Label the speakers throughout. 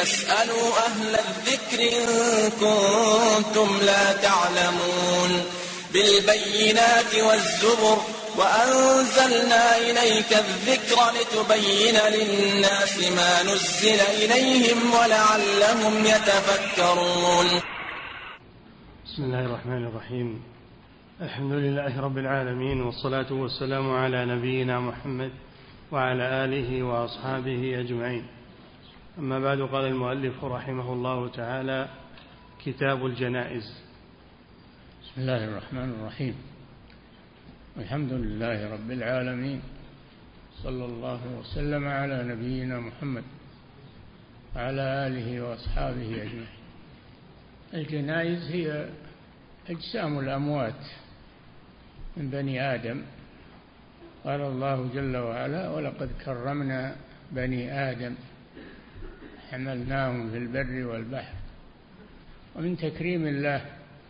Speaker 1: فاسألوا أهل الذكر إن كنتم لا تعلمون بالبينات والزبر وأنزلنا إليك الذكر لتبين للناس ما نزل إليهم ولعلهم يتفكرون.
Speaker 2: بسم الله الرحمن الرحيم. الحمد لله رب العالمين، والصلاة والسلام على نبينا محمد وعلى آله وأصحابه أجمعين. أما بعد، قال المؤلف رحمه الله تعالى: كتاب الجنائز.
Speaker 3: بسم الله الرحمن الرحيم. الحمد لله رب العالمين، صلى الله وسلم على نبينا محمد وعلى آله وأصحابه أجمعين. الجنائز هي أجسام الأموات من بني آدم. قال الله جل وعلا: ولقد كرمنا بني آدم حملناهم في البر والبحر. ومن تكريم الله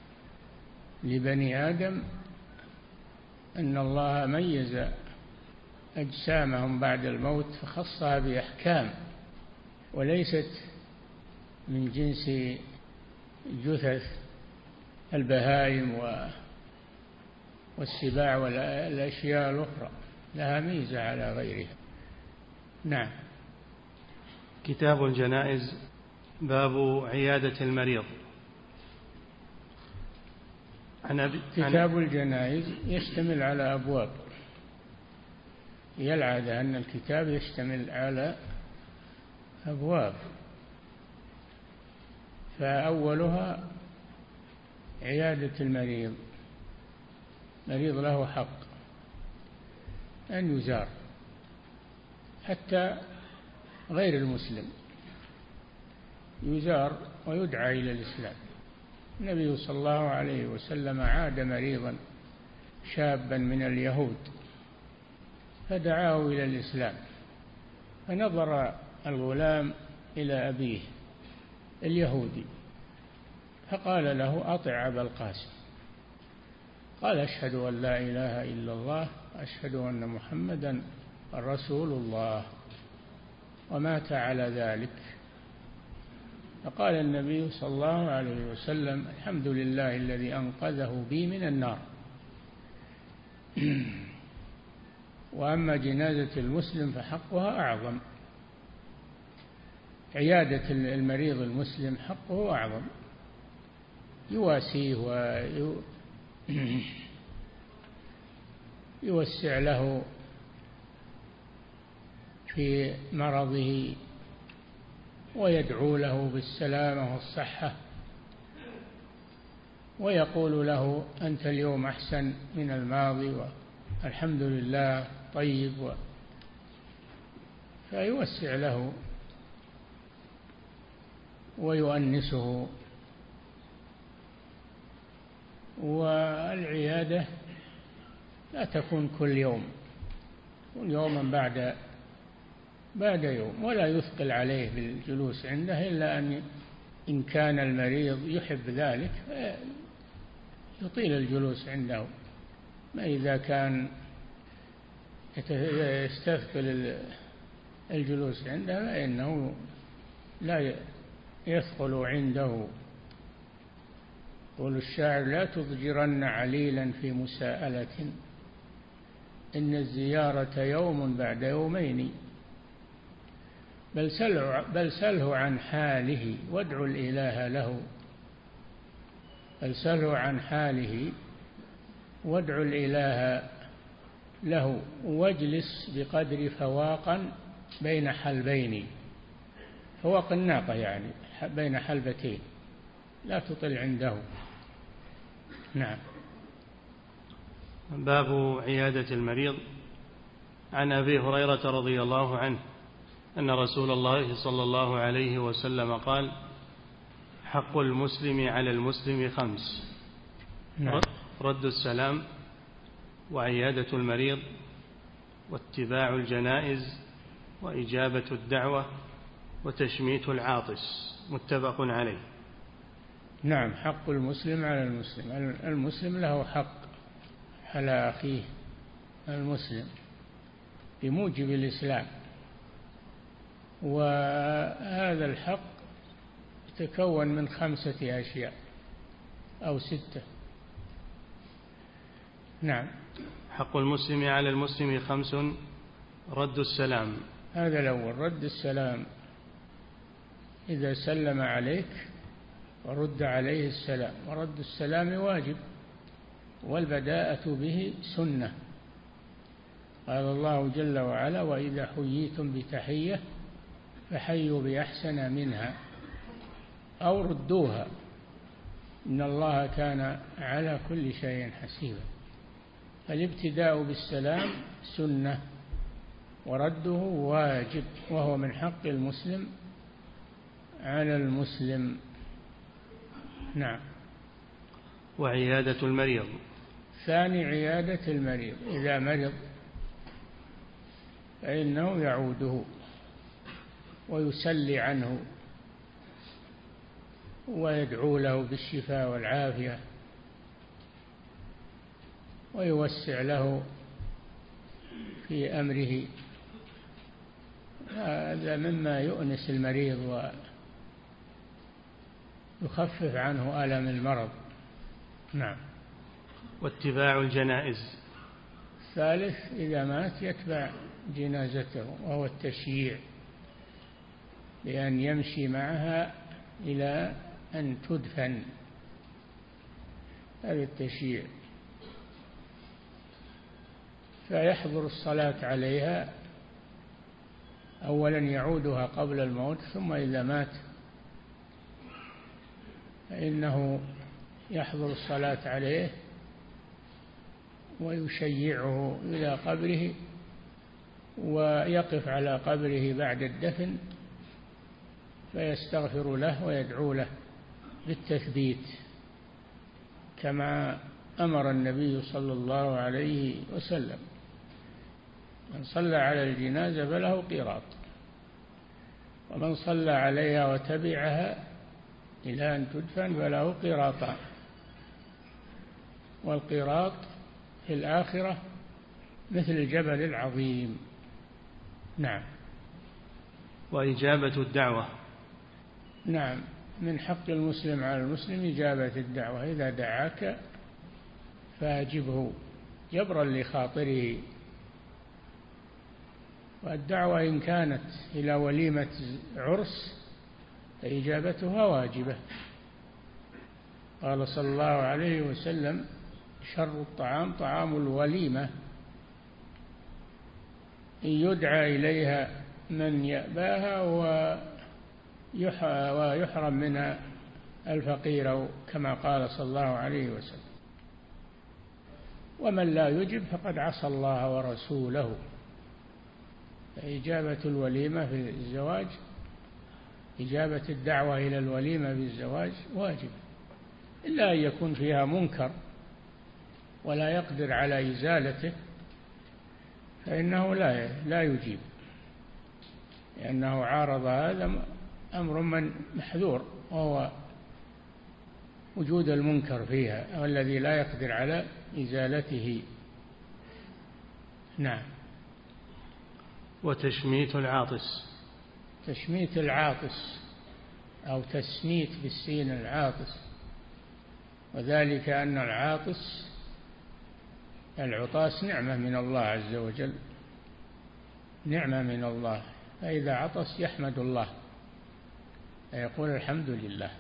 Speaker 3: لبني آدم أن الله ميز أجسامهم بعد الموت فخصها بأحكام، وليست من جنس جثث البهائم والسباع والأشياء الأخرى، لها ميزة على غيرها. نعم.
Speaker 2: كتاب الجنائز. باب عيادة المريض.
Speaker 3: كتاب الجنائز يشتمل على أبواب. هي العادة أن الكتاب يشتمل على أبواب، فأولها عيادة المريض. المريض له حق أن يزار، حتى غير المسلم يزار ويدعى إلى الإسلام. النبي صلى الله عليه وسلم عاد مريضا شابا من اليهود فدعاه إلى الإسلام، فنظر الغلام إلى أبيه اليهودي فقال له: أطع أبا القاسم. قال: أشهد أن لا إله إلا الله وأشهد أن محمدا رسول الله، ومات على ذلك. فقال النبي صلى الله عليه وسلم: الحمد لله الذي أنقذه بي من النار. وأما جنازة المسلم فحقها أعظم. عيادة المريض المسلم حقه أعظم، يواسيه ويوسع له في مرضه ويدعو له بالسلامة والصحة، ويقول له: أنت اليوم أحسن من الماضي، والحمد لله طيب، فيوسع له ويؤنسه. والعيادة لا تكون كل يوم، كل يوما بعد يوم، ولا يثقل عليه بالجلوس عنده، إلا إن كان المريض يحب ذلك يطيل الجلوس عنده. ما إذا كان يستثقل الجلوس عنده فإنه لا يثقل عنده. يقول الشاعر: لا تضجرن عليلا في مساءلة، إن الزيارة يوم بعد يومين، بل سله عن حاله وادع الإله له. بل سله عن حاله وادع الإله له، واجلس بقدر فواقا بين حلبين. فواق الناقة يعني بين حلبتين، لا تطل عنده. نعم.
Speaker 2: باب عيادة المريض. عن أبي هريرة رضي الله عنه أن رسول الله صلى الله عليه وسلم قال: حق المسلم على المسلم 5:
Speaker 3: نعم.
Speaker 2: رد السلام، وعيادة المريض، واتباع الجنائز، وإجابة الدعوة، وتشميت العاطس. متفق عليه.
Speaker 3: نعم. حق المسلم على المسلم. المسلم له حق على أخيه المسلم بموجب الإسلام، وهذا الحق تتكون من 5 أشياء أو 6. نعم.
Speaker 2: حق المسلم على المسلم 5: رد السلام.
Speaker 3: هذا الأول، رد السلام، إذا سلم عليك ورد عليه السلام، ورد السلام واجب، والبداءة به سنة. قال الله جل وعلا: وإذا حييتم بتحية فحيوا بأحسن منها أو ردوها إن الله كان على كل شيء حسيبا. فالابتداء بالسلام سنة، ورده واجب، وهو من حق المسلم على المسلم. نعم.
Speaker 2: وعيادة المريض.
Speaker 3: ثاني، عيادة المريض، إذا مرض فإنه يعوده ويسلي عنه ويدعو له بالشفاء والعافية ويوسع له في أمره. هذا مما يؤنس المريض ويخفف عنه ألم المرض. نعم.
Speaker 2: واتباع الجنائز.
Speaker 3: الثالث، إذا مات يتبع جنازته، وهو التشييع، بأن يمشي معها إلى أن تدفن. هذا التشييع. فيحضر الصلاة عليها، أولا يعودها قبل الموت، ثم إذا مات فإنه يحضر الصلاة عليه ويشيعه إلى قبره، ويقف على قبره بعد الدفن فيستغفر له ويدعو له بالتثبيت، كما أمر النبي صلى الله عليه وسلم: من صلى على الجنازة فله قيراط، ومن صلى عليها وتبعها إلى أن تدفن فله قيراطان، والقيراط في الآخرة مثل الجبل العظيم. نعم.
Speaker 2: وإجابة الدعوة.
Speaker 3: نعم، من حق المسلم على المسلم إجابة الدعوة، إذا دعاك فأجبه جبرا لخاطره. والدعوة إن كانت إلى وليمة عرس فإجابتها واجبة. قال صلى الله عليه وسلم: شر الطعام طعام الوليمة، إن يدعى إليها من يأباها ويحرم منها الفقير، كما قال صلى الله عليه وسلم. ومن لا يجب فقد عصى الله ورسوله. فإجابة الوليمة في الزواج، إجابة الدعوة إلى الوليمة في الزواج واجب، إلا أن يكون فيها منكر ولا يقدر على إزالته فإنه لا يجيب، لأنه عارض هذا أمر من محذور، وهو وجود المنكر فيها والذي لا يقدر على إزالته. نعم.
Speaker 2: وتشميت العاطس.
Speaker 3: تشميت العاطس أو تسميت بالسين العاطس، وذلك أن العطاس نعمة من الله عز وجل، نعمة من الله، فإذا عطس يحمد الله يقول الحمد لله.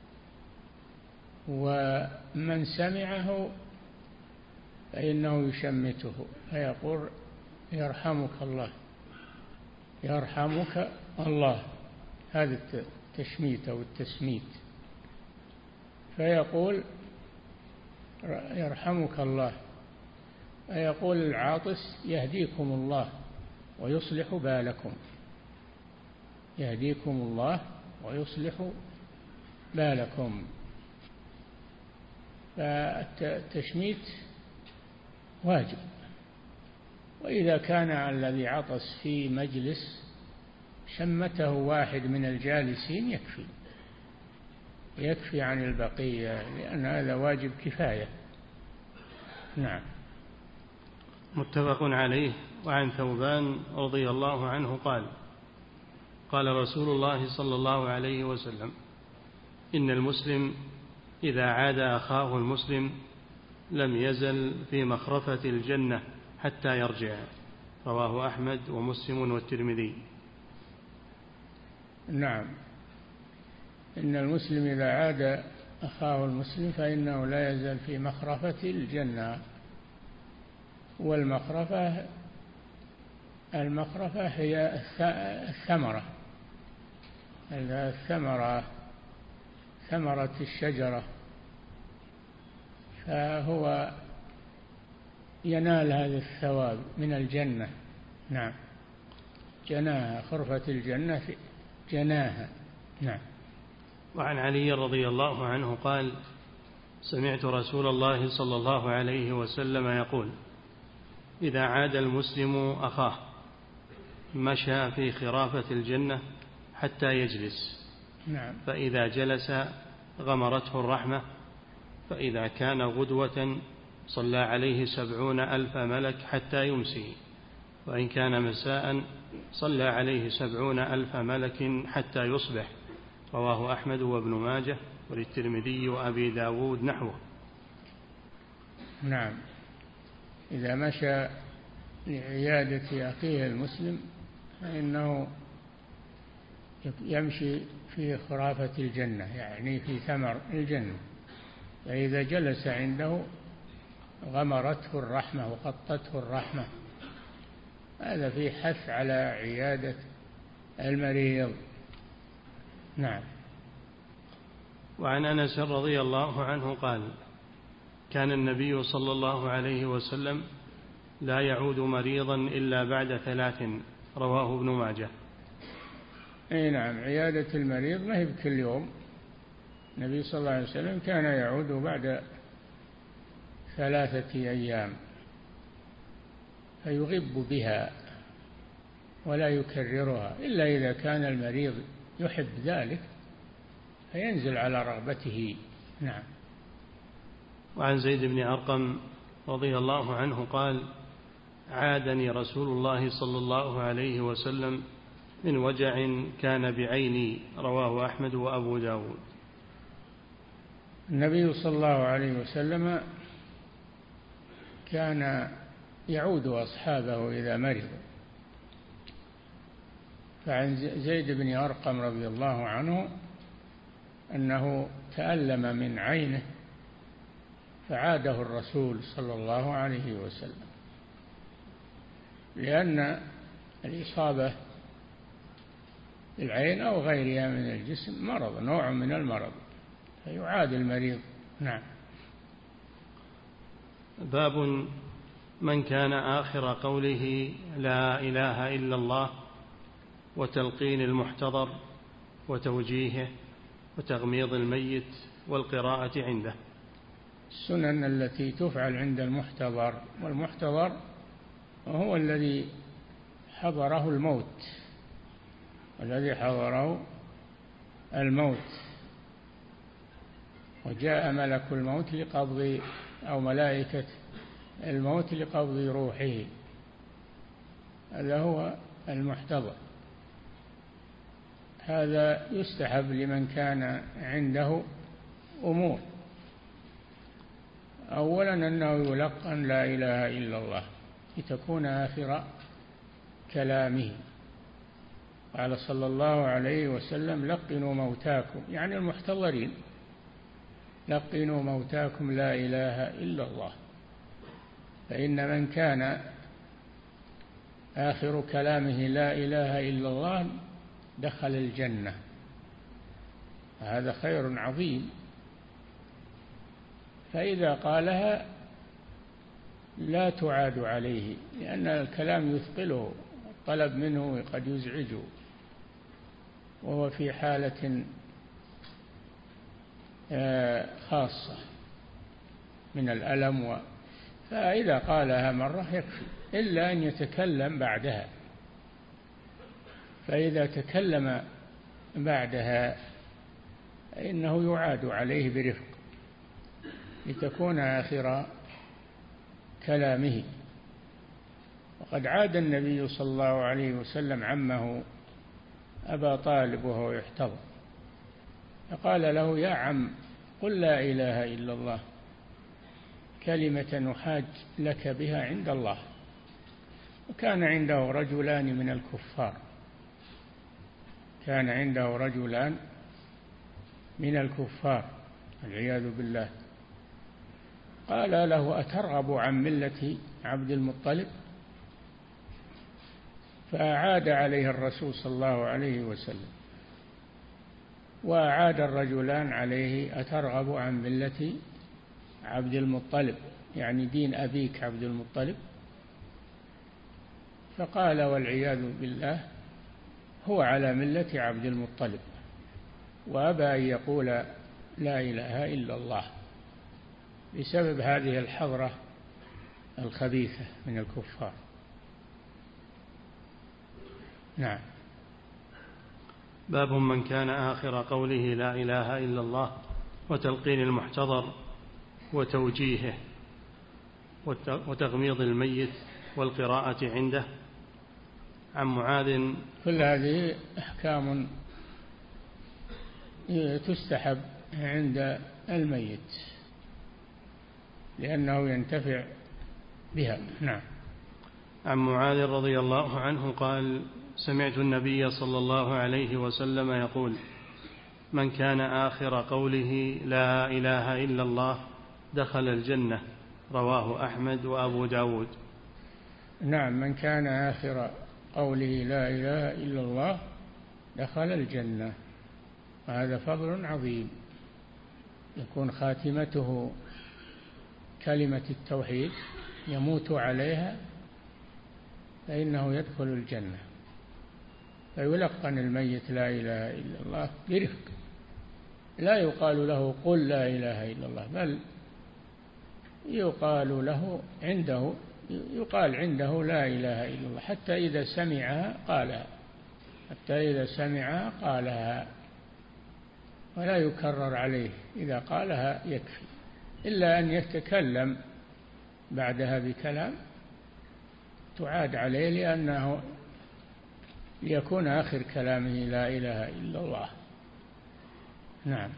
Speaker 3: ومن سمعه فإنه يشمته فيقول يرحمك الله، يرحمك الله. هذا التشميت أو التسميت. فيقول يرحمك الله، فيقول العاطس يهديكم الله ويصلح بالكم، يهديكم الله ويصلح بالكم. فالتشميت واجب. وإذا كان الذي عطس في مجلس شمته واحد من الجالسين يكفي عن البقية، لأن هذا واجب كفاية. نعم.
Speaker 2: متفق عليه. وعن ثوبان رضي الله عنه قال: قال رسول الله صلى الله عليه وسلم: إن المسلم إذا عاد أخاه المسلم لم يزل في مخرفة الجنة حتى يرجع. رواه أحمد ومسلم والترمذي.
Speaker 3: نعم، إن المسلم إذا عاد أخاه المسلم فإنه لا يزال في مخرفة الجنة. والمخرفة هي الثمرة، ثمرة الشجرة، فهو ينال هذا الثواب من الجنة. نعم، جناها، خرفة الجنة في جناها. نعم.
Speaker 2: وعن علي رضي الله عنه قال: سمعت رسول الله صلى الله عليه وسلم يقول: إذا عاد المسلم أخاه مشى في خرافة الجنة حتى يجلس.
Speaker 3: نعم.
Speaker 2: فإذا جلس غمرته الرحمة، فإذا كان غدوة صلى عليه 70,000 ملك حتى يمسي، وإن كان مساء صلى عليه 70,000 ملك حتى يصبح. رواه أحمد وابن ماجه وللترمذي وأبي داود نحوه.
Speaker 3: نعم، إذا مشى لعيادة أخيه المسلم فإنه يمشي في خرافة الجنة، يعني في ثمر الجنة. فإذا جلس عنده غمرته الرحمة وغطته الرحمة. هذا في حث على عيادة المريض. نعم.
Speaker 2: وعن أنس رضي الله عنه قال: كان النبي صلى الله عليه وسلم لا يعود مريضا إلا بعد 3. رواه ابن ماجه.
Speaker 3: أي نعم، عيادة المريض ما هي بكل يوم. النبي صلى الله عليه وسلم كان يعود بعد 3 أيام فيغب بها ولا يكررها إلا إذا كان المريض يحب ذلك فينزل على رغبته. نعم.
Speaker 2: وعن زيد بن أرقم رضي الله عنه قال: عادني رسول الله صلى الله عليه وسلم من وجع كان بعيني. رواه أحمد وأبو داود.
Speaker 3: النبي صلى الله عليه وسلم كان يعود أصحابه إذا مرضوا. فعن زيد بن أرقم رضي الله عنه أنه تألم من عينه فعاده الرسول صلى الله عليه وسلم، لأن الإصابة بالعين أو غيرها من الجسم مرض، نوع من المرض، فيعاد المريض. نعم.
Speaker 2: باب من كان آخر قوله لا إله إلا الله وتلقين المحتضر وتوجيهه وتغميض الميت والقراءة عنده.
Speaker 3: السنن التي تفعل عند المحتضر، والمحتضر هو الذي حضره الموت، الذي حضره الموت وجاء ملك الموت لقبض أو ملائكة الموت لقبض روحه، هذا هو المحتضر. هذا يستحب لمن كان عنده أمور. أولا أنه يلقن لا إله إلا الله لتكون آخر كلامه. قال صلى الله عليه وسلم: لقنوا موتاكم، يعني المحتضرين، لقنوا موتاكم لا إله إلا الله، فإن من كان آخر كلامه لا إله إلا الله دخل الجنة. هذا خير عظيم. فإذا قالها لا تعاد عليه، لأن الكلام يثقله، الطلب منه قد يزعجه وهو في حالة خاصة من الألم، فإذا قالها مرة يكفي، إلا أن يتكلم بعدها. فإذا تكلم بعدها فإنه يعاد عليه برفق لتكون آخر كلامه. وقد عاد النبي صلى الله عليه وسلم عمه أبا طالب وهو يحتضر، فقال له: يا عم، قل لا إله إلا الله، كلمة نحاج لك بها عند الله. وكان عنده رجلان من الكفار، كان عنده رجلان من الكفار والعياذ بالله. قال له: أترغب عن ملة عبد المطلب؟ فأعاد عليه الرسول صلى الله عليه وسلم، وأعاد الرجلان عليه: أترغب عن ملة عبد المطلب، يعني دين أبيك عبد المطلب؟ فقال والعياذ بالله: هو على ملة عبد المطلب، وأبى أن يقول لا إله إلا الله بسبب هذه الحضرة الخبيثة من الكفار. نعم.
Speaker 2: باب من كان آخر قوله لا إله إلا الله وتلقين المحتضر وتوجيهه وتغميض الميت والقراءة عنده. عن معاذ.
Speaker 3: كل هذه أحكام تستحب عند الميت لأنه ينتفع بها. نعم.
Speaker 2: عن معاذ رضي الله عنه قال: سمعت النبي صلى الله عليه وسلم يقول: من كان آخر قوله لا إله إلا الله دخل الجنة. رواه أحمد وأبو داود.
Speaker 3: نعم، من كان آخر قوله لا إله إلا الله دخل الجنة، وهذا فضل عظيم، يكون خاتمته كلمة التوحيد يموت عليها فإنه يدخل الجنة. فيلقن الميت لا إله إلا الله برفق، لا يقال له قل لا إله إلا الله، بل يقال له يقال عنده لا إله إلا الله حتى إذا سمعها قالها، ولا يكرر عليه، إذا قالها يكفي، إلا أن يتكلم بعدها بكلام تعاد عليه لأنه ليكون آخر كلامه لا إله إلا الله. نعم.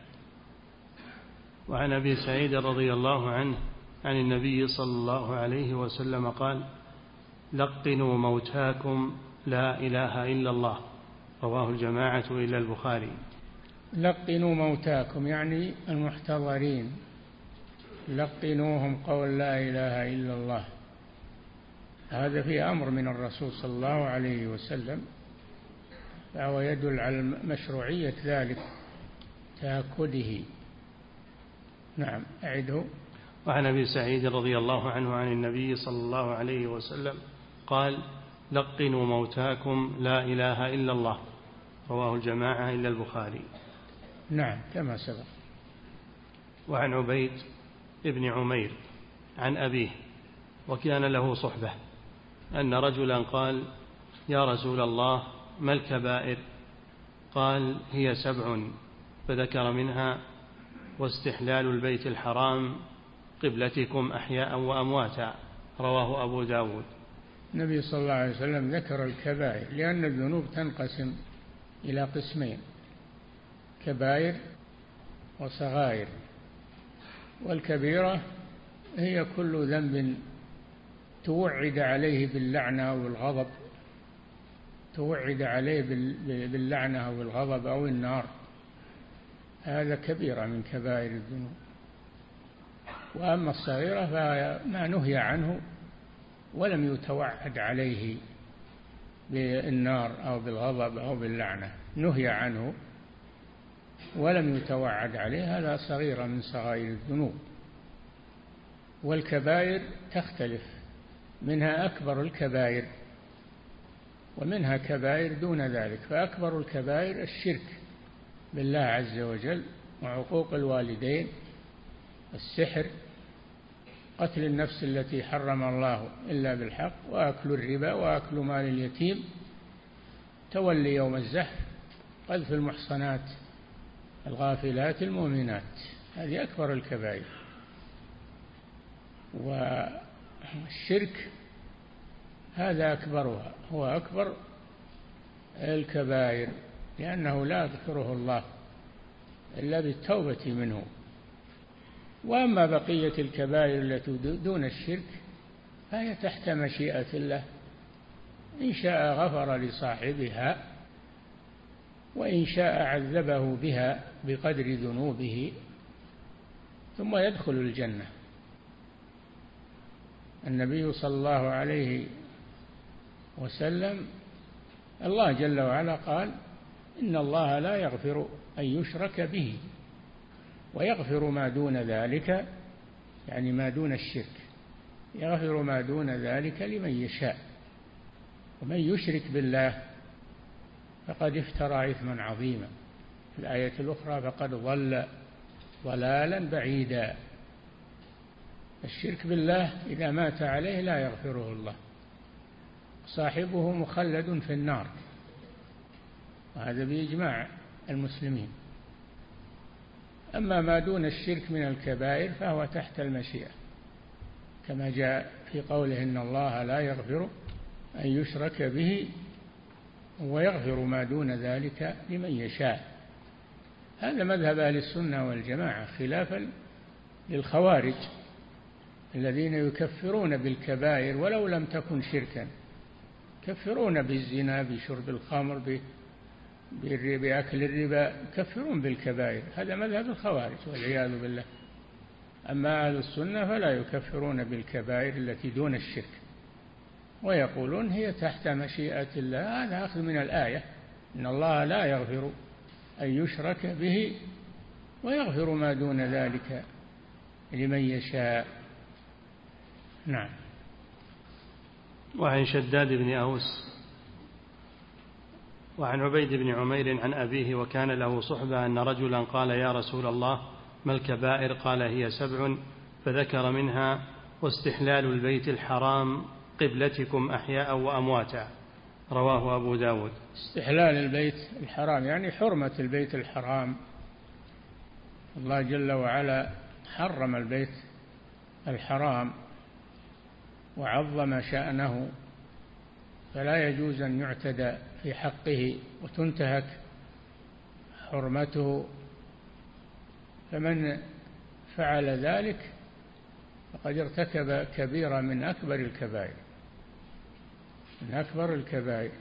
Speaker 2: وعن أبي سعيد رضي الله عنه عن النبي صلى الله عليه وسلم قال: لقنوا موتاكم لا إله إلا الله. رواه الجماعة إلا البخاري.
Speaker 3: لقنوا موتاكم يعني المحتضرين، لقنوهم قول لا إله إلا الله. هذا في أمر من الرسول صلى الله عليه وسلم، فهو يدل على مشروعية ذلك تأكده. نعم، أعده.
Speaker 2: وعن أبي سعيد رضي الله عنه عن النبي صلى الله عليه وسلم قال: لقنوا موتاكم لا إله إلا الله. رواه الجماعة إلا البخاري.
Speaker 3: نعم، كما سبق.
Speaker 2: وعن عبيد ابن عمير عن أبيه وكان له صحبة أن رجلا قال: يا رسول الله، ما الكبائر؟ قال: هي 7، فذكر منها: واستحلال البيت الحرام، قبلتكم أحياء وأمواتا. رواه أبو داود.
Speaker 3: النبي صلى الله عليه وسلم ذكر الكبائر لأن الذنوب تنقسم إلى قسمين: كبائر وصغائر. والكبيرة هي كل ذنب توعد عليه باللعنة أو الغضب، توعد عليه باللعنة أو الغضب أو النار، هذا كبيرة من كبائر الذنوب. وأما الصغيرة فما نهي عنه ولم يتوعد عليه بالنار أو بالغضب أو باللعنة، نهي عنه ولم يتوعد عليه، هذا صغيرة من صغائر الذنوب. والكبائر تختلف، منها أكبر الكبائر ومنها كبائر دون ذلك. فأكبر الكبائر الشرك بالله عز وجل، وعقوق الوالدين، السحر، قتل النفس التي حرم الله إلا بالحق، وأكل الربا، وأكل مال اليتيم، تولي يوم الزحف، قذف المحصنات الغافلات المؤمنات، هذه أكبر الكبائر. والشرك هذا أكبرها، هو أكبر الكبائر، لأنه لا يذكره الله إلا بالتوبة منه. وأما بقية الكبائر التي دون الشرك فهي تحت مشيئة الله، إن شاء غفر لصاحبها وإن شاء عذبه بها بقدر ذنوبه ثم يدخل الجنة. النبي صلى الله عليه وسلم الله جل وعلا قال إن الله لا يغفر أن يشرك به ويغفر ما دون ذلك، يعني ما دون الشرك، يغفر ما دون ذلك لمن يشاء، ومن يشرك بالله فقد افترى إثما عظيما. في الآية الأخرى فقد ضل ضلالا بعيدا. الشرك بالله إذا مات عليه لا يغفره الله، صاحبه مخلد في النار، وهذا بإجماع المسلمين. أما ما دون الشرك من الكبائر فهو تحت المشيئة، كما جاء في قوله إن الله لا يغفر أن يشرك به ويغفر ما دون ذلك لمن يشاء. هذا مذهب أهل السنة والجماعة، خلافا للخوارج الذين يكفرون بالكبائر ولو لم تكن شركا، يكفرون بالزنا، بشرب الخمر، بأكل الربا، يكفرون بالكبائر. هذا مذهب الخوارج والعياذ بالله. أما أهل السنة فلا يكفرون بالكبائر التي دون الشرك، ويقولون هي تحت مشيئة الله. هذا أخذ من الآية إن الله لا يغفر أن يشرك به ويغفر ما دون ذلك لمن يشاء. نعم.
Speaker 2: وعن شداد بن أوس وعن عبيد بن عمير عن أبيه وكان له صحبة أن رجلا قال يا رسول الله ما الكبائر؟ قال هي 7، فذكر منها واستحلال البيت الحرام قبلتكم أحياء وأمواتا. رواه أبو داود.
Speaker 3: استحلال البيت الحرام يعني حرمة البيت الحرام. الله جل وعلا حرم البيت الحرام وعظم شأنه، فلا يجوز أن يعتدى في حقه وتنتهك حرمته. فمن فعل ذلك فقد ارتكب كبيرة من أكبر الكبائر، من أكبر الكبائر،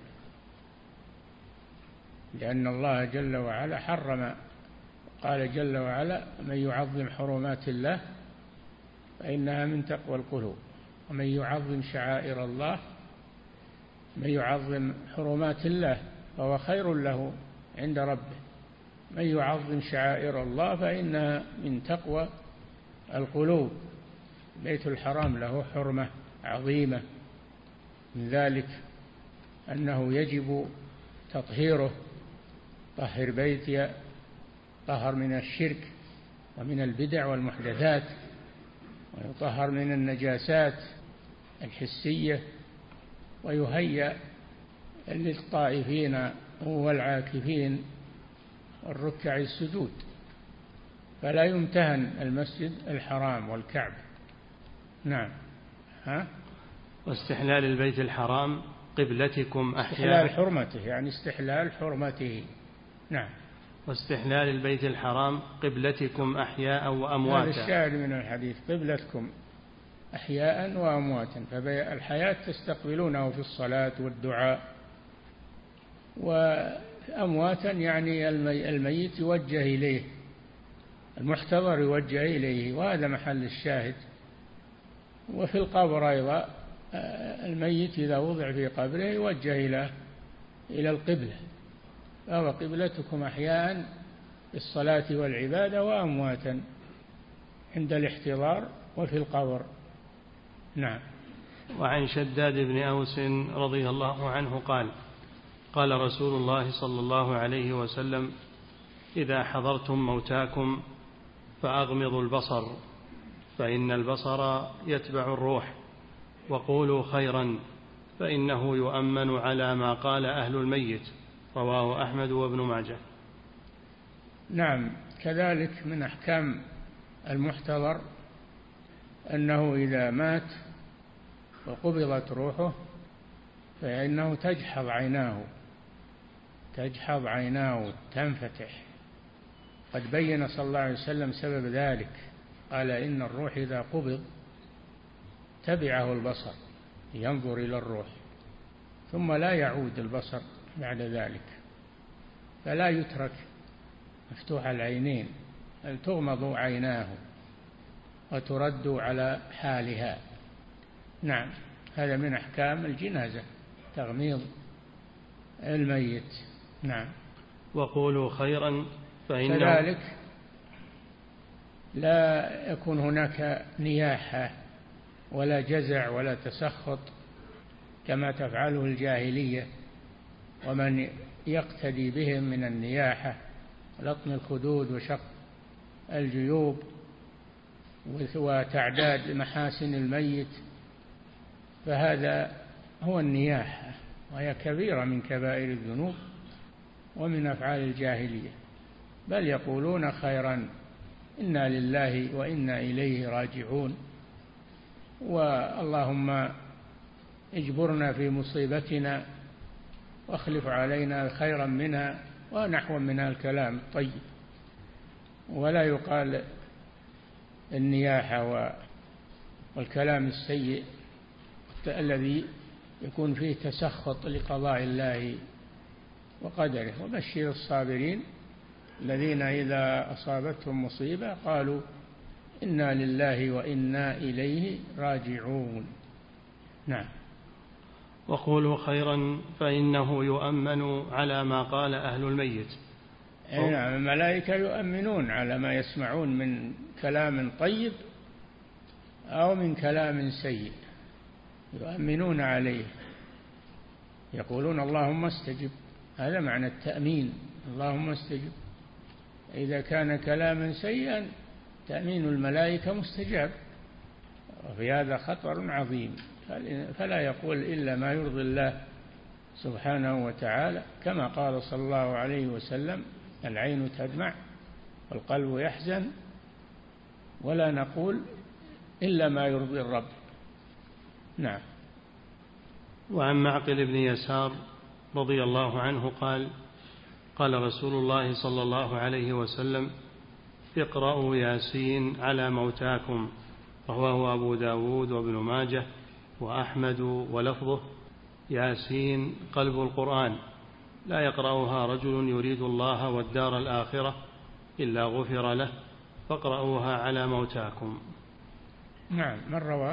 Speaker 3: لأن الله جل وعلا حرم. قال جل وعلا من يعظم حرمات الله فإنها من تقوى القلوب، ومن يعظم شعائر الله، من يعظم حرمات الله فهو خير له عند ربه، من يعظم شعائر الله فإنها من تقوى القلوب. بيت الحرام له حرمة عظيمة، من ذلك أنه يجب تطهيره. طهر بيتي، طهر من الشرك ومن البدع والمحدثات، ويطهر من النجاسات الحسية، ويهيأ للطائفين والعاكفين والركع السجود، فلا يمتهن المسجد الحرام والكعبة. نعم.
Speaker 2: واستحلال البيت الحرام قبلتكم أحياء،
Speaker 3: استحلال حرمته يعني استحلال حرمته. نعم.
Speaker 2: واستحلال البيت الحرام قبلتكم أحياء وأمواتا.
Speaker 3: هذا الشاهد من الحديث، قبلتكم أحياء وأمواتا، فالحياة تستقبلونه في الصلاة والدعاء، وأمواتا يعني الميت يوجه إليه، المحتضر يوجه إليه، وهذا محل الشاهد. وفي القبر أيضا الميت إذا وضع في قبره يوجه إلى القبلة، فهو قبلتكم أحياء بالصلاة والعبادة وأمواتا عند الاحتضار وفي القبر. نعم.
Speaker 2: وعن شداد بن أوس رضي الله عنه قال قال رسول الله صلى الله عليه وسلم إذا حضرتم موتاكم فأغمضوا البصر فإن البصر يتبع الروح، وقولوا خيرا فإنه يؤمن على ما قال أهل الميت. رواه أحمد وابن ماجه.
Speaker 3: نعم. كذلك من أحكام المحتضر أنه إذا مات وقبضت روحه فإنه تجحظ عيناه تنفتح، قد بين صلى الله عليه وسلم سبب ذلك، قال إن الروح إذا قبض تبعه البصر، ينظر إلى الروح ثم لا يعود البصر بعد ذلك، فلا يترك مفتوح العينين، بل تغمض عيناه وترد على حالها. نعم، هذا من أحكام الجنازة، تغميض الميت. نعم.
Speaker 2: وقولوا خيرا فإنه
Speaker 3: كذلك لا يكون هناك نياحة ولا جزع ولا تسخط كما تفعله الجاهلية ومن يقتدي بهم من النياحة ولطم الخدود وشق الجيوب وتعداد محاسن الميت، فهذا هو النياحة، وهي كبيرة من كبائر الذنوب ومن أفعال الجاهلية. بل يقولون خيرا، إنا لله وإنا إليه راجعون، واللهم اجبرنا في مصيبتنا واخلف علينا خيرا منها ونحو من الكلام الطيب. ولا يقال النياحة والكلام السيء الذي يكون فيه تسخط لقضاء الله وقدره. وبشر الصابرين الذين إذا أصابتهم مصيبة قالوا إنا لله وإنا إليه راجعون. نعم.
Speaker 2: وقولوا خيرا فإنه يؤمن على ما قال أهل الميت.
Speaker 3: نعم، الملائكة يؤمنون على ما يسمعون من كلام طيب أو من كلام سيء، يؤمنون عليه، يقولون اللهم استجب. هذا معنى التأمين، اللهم استجب. إذا كان كلاما سيئا تأمين الملائكة مستجاب، وفي هذا خطر عظيم، فلا يقول إلا ما يرضي الله سبحانه وتعالى، كما قال صلى الله عليه وسلم العين تدمع والقلب يحزن، ولا نقول إلا ما يرضي الرب. نعم.
Speaker 2: وعن معقل بن يسار رضي الله عنه قال قال رسول الله صلى الله عليه وسلم اقرأوا ياسين على موتاكم، رواه أبو داود وابن ماجه وأحمد، ولفظه ياسين قلب القرآن، لا يقرأها رجل يريد الله والدار الآخرة إلا غفر له، فاقرأوها على موتاكم.
Speaker 3: نعم. من رواه؟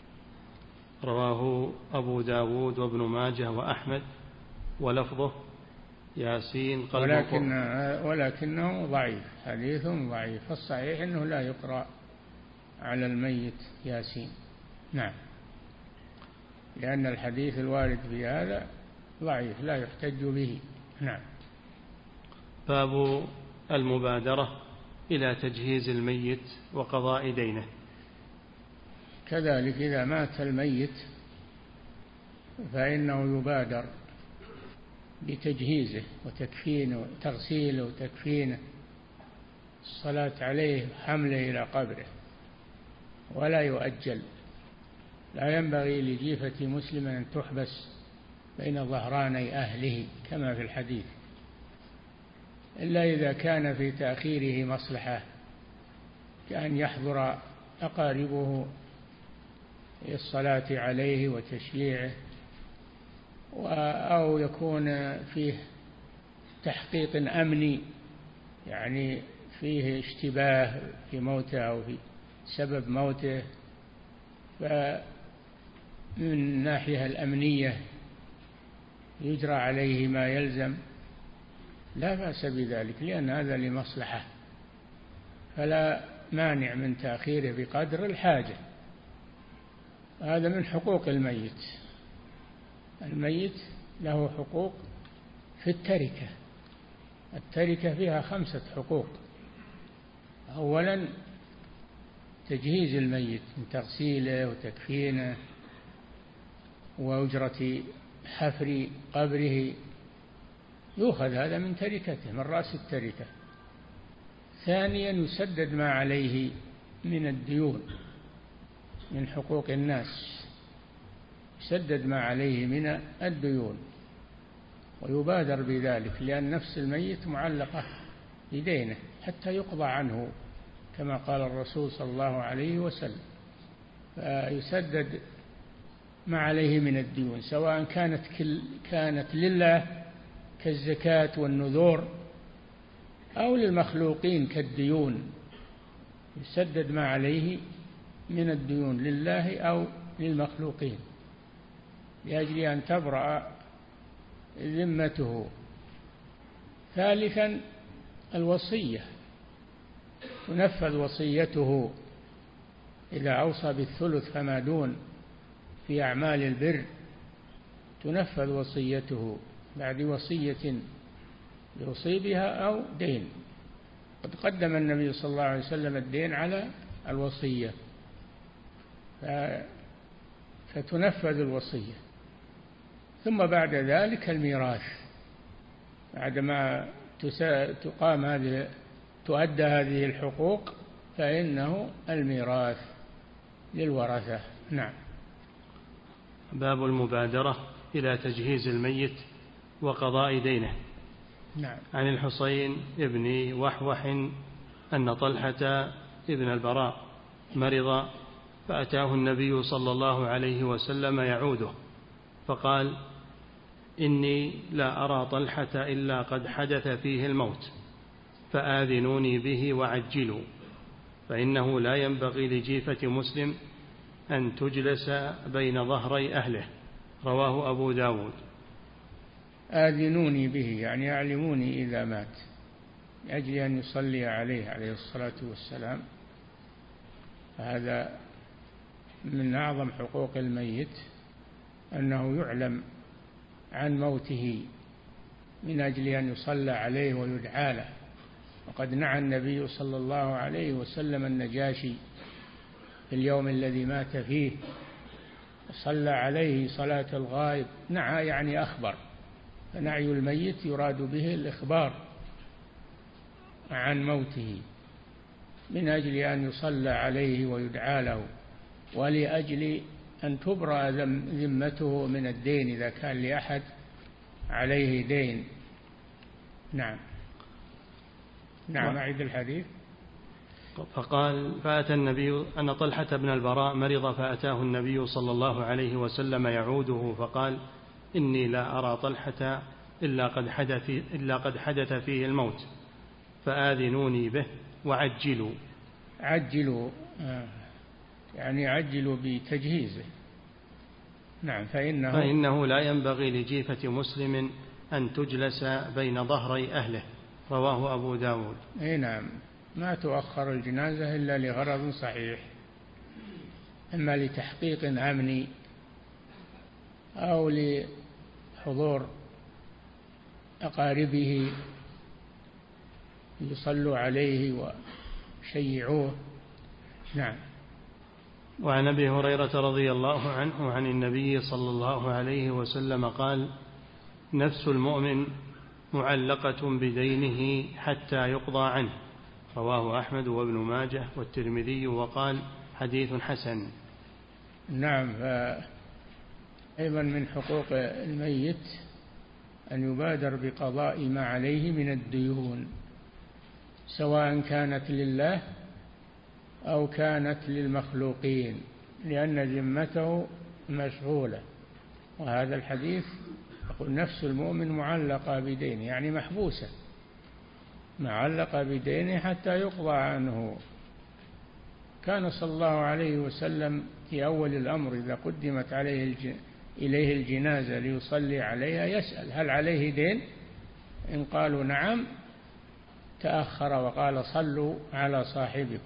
Speaker 2: رواه أبو داود وابن ماجه وأحمد، ولفظه ياسين قلب القرآن،
Speaker 3: ولكنه ضعيف، حديث ضعيف. فالصحيح أنه لا يقرأ على الميت ياسين. نعم، لأن الحديث الوارد في هذا ضعيف لا يحتج به. نعم.
Speaker 2: باب المبادرة إلى تجهيز الميت وقضاء دينه.
Speaker 3: كذلك إذا مات الميت فإنه يبادر بتجهيزه وتكفينه وتغسيله وتكفينه، الصلاة عليه حمله إلى قبره، ولا يؤجل. لا ينبغي لجيفة مسلم أن تحبس بين ظهراني أهله كما في الحديث، إلا إذا كان في تأخيره مصلحة، كأن يحضر أقاربه للصلاة عليه وتشييعه، أو يكون فيه تحقيق أمني، يعني فيه اشتباه في موته أو في سبب موته، فمن الناحية الأمنية يجرى عليه ما يلزم، لا بأس بذلك، لأن هذا لمصلحة، فلا مانع من تأخيره بقدر الحاجة. هذا من حقوق الميت. الميت له حقوق في التركة. التركة فيها 5 حقوق. أولا تجهيز الميت من تغسيله وتكفينه وأجرة حفر قبره، يؤخذ هذا من تركته، من رأس التركة. ثانيا يسدد ما عليه من الديون من حقوق الناس، يسدد ما عليه من الديون ويبادر بذلك، لأن نفس الميت معلقة بدينه. حتى يقضى عنه كما قال الرسول صلى الله عليه وسلم، فيسدد ما عليه من الديون، سواء كانت لله كالزكاة والنذور أو للمخلوقين كالديون، يسدد ما عليه من الديون لله أو للمخلوقين لأجل أن تبرأ ذمته. ثالثا الوصية، تنفذ وصيته إذا أوصى بالثلث فما دون في أعمال البر، تنفذ وصيته بعد وصية يوصي بها أو دين. قد قدم النبي صلى الله عليه وسلم الدين على الوصية، فتنفذ الوصية. ثم بعد ذلك الميراث، بعدما تؤدى هذه الحقوق فإنه الميراث للورثة. نعم.
Speaker 2: باب المبادرة إلى تجهيز الميت وقضاء دينه.
Speaker 3: نعم.
Speaker 2: عن الحصين ابن وحوح أن طلحة ابن البراء مرض فأتاه النبي صلى الله عليه وسلم يعوده، فقال: إني لا أرى طلحة إلا قد حدث فيه الموت، فآذنوني به وعجلوا، فإنه لا ينبغي لجيفة مسلم أن تجلس بين ظهري أهله. رواه أبو داود.
Speaker 3: آذنوني به يعني أعلموني إذا مات، لأجل أن يصلي عليه الصلاة والسلام. هذا من أعظم حقوق الميت أنه يعلم عن موته من أجل أن يصلى عليه ويدعى له. وقد نعى النبي صلى الله عليه وسلم النجاشي في اليوم الذي مات فيه وصلى عليه صلاة الغائب. نعى يعني أخبر، فنعي الميت يراد به الإخبار عن موته من أجل أن يصلى عليه ويدعى له، ولأجل أن تبرأ ذمته من الدين إذا كان لأحد عليه دين. نعم. أعيد الحديث.
Speaker 2: فقال: فأتى النبي أن طلحة بن البراء مرض فأتاه النبي صلى الله عليه وسلم يعوده، فقال: إني لا أرى طلحة إلا قد حدث فيه الموت، فآذنوني به وعجلوا.
Speaker 3: عجلوا يعني عجلوا بتجهيزه. نعم.
Speaker 2: فإنه لا ينبغي لجيفة مسلم أن تجلس بين ظهري أهله. رواه أبو داود.
Speaker 3: نعم. ما تؤخر الجنازة إلا لغرض صحيح، إما لتحقيق أمني أو لحضور أقاربه يصلوا عليه ويشيعوه. نعم.
Speaker 2: وعن أبي هريرة رضي الله عنه عن النبي صلى الله عليه وسلم قال: نفس المؤمن معلقة بدينه حتى يقضى عنه. رواه أحمد وابن ماجه والترمذي وقال: حديث حسن.
Speaker 3: نعم. أيضا من حقوق الميت أن يبادر بقضاء ما عليه من الديون، سواء كانت لله أو كانت للمخلوقين، لأن ذمته مشغولة. وهذا الحديث يقول: نفس المؤمن معلقة بدينه، يعني محبوسة معلقة بدينه حتى يقضى عنه. كان صلى الله عليه وسلم في أول الأمر إذا قدمت إليه الجنازة ليصلي عليها يسأل: هل عليه دين؟ إن قالوا نعم تأخر وقال: صلوا على صاحبكم.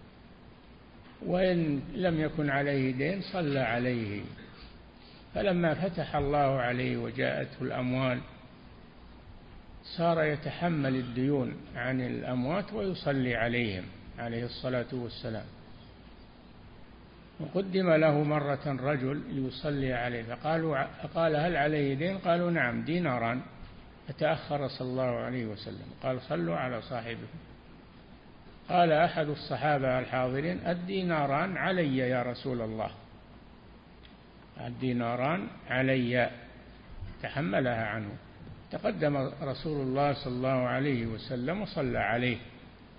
Speaker 3: وإن لم يكن عليه دين صلى عليه. فلما فتح الله عليه وجاءته الأموال صار يتحمل الديون عن الأموات ويصلي عليهم عليه الصلاة والسلام. وقدم له مرة رجل ليصلي عليه فقال: هل عليه دين؟ قالوا: نعم، ديناران. فتأخر صلى الله عليه وسلم قال: صلوا على صاحبكم. قال أحد الصحابة الحاضرين: الديناران علي يا رسول الله، الديناران علي. تحملها عنه. تقدم رسول الله صلى الله عليه وسلم وصلى عليه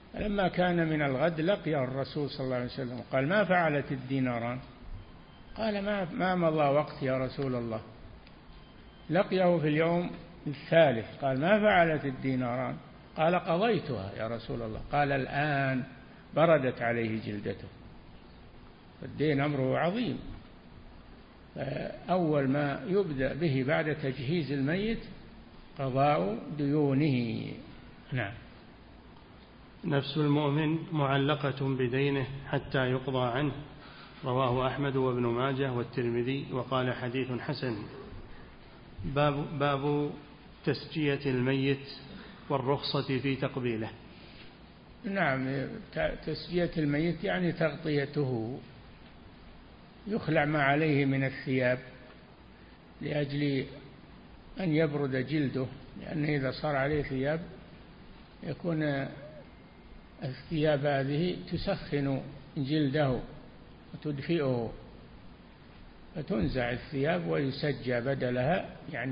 Speaker 3: لما كان من الغد لقي الرسول صلى الله عليه وسلم قال: ما فعلت الديناران؟ قال: ما مضى وقت يا رسول الله. لقيه في اليوم الثالث قال: ما فعلت الديناران؟ قال: قضيتها يا رسول الله. قال: الآن بردت عليه جلدته. الدين أمره عظيم، أول ما يبدأ به بعد تجهيز الميت قضاء ديونه. نعم.
Speaker 2: نفس المؤمن معلقة بدينه حتى يقضى عنه، رواه أحمد وابن ماجه والترمذي وقال: حديث حسن. باب تسجية الميت والرخصة في تقبيله.
Speaker 3: نعم، تسجية الميت يعني تغطيته، يخلع ما عليه من الثياب لأجل أن يبرد جلده، لأن إذا صار عليه ثياب يكون الثياب هذه تسخن جلده وتدفئه، فتنزع الثياب ويسجى بدلها، يعني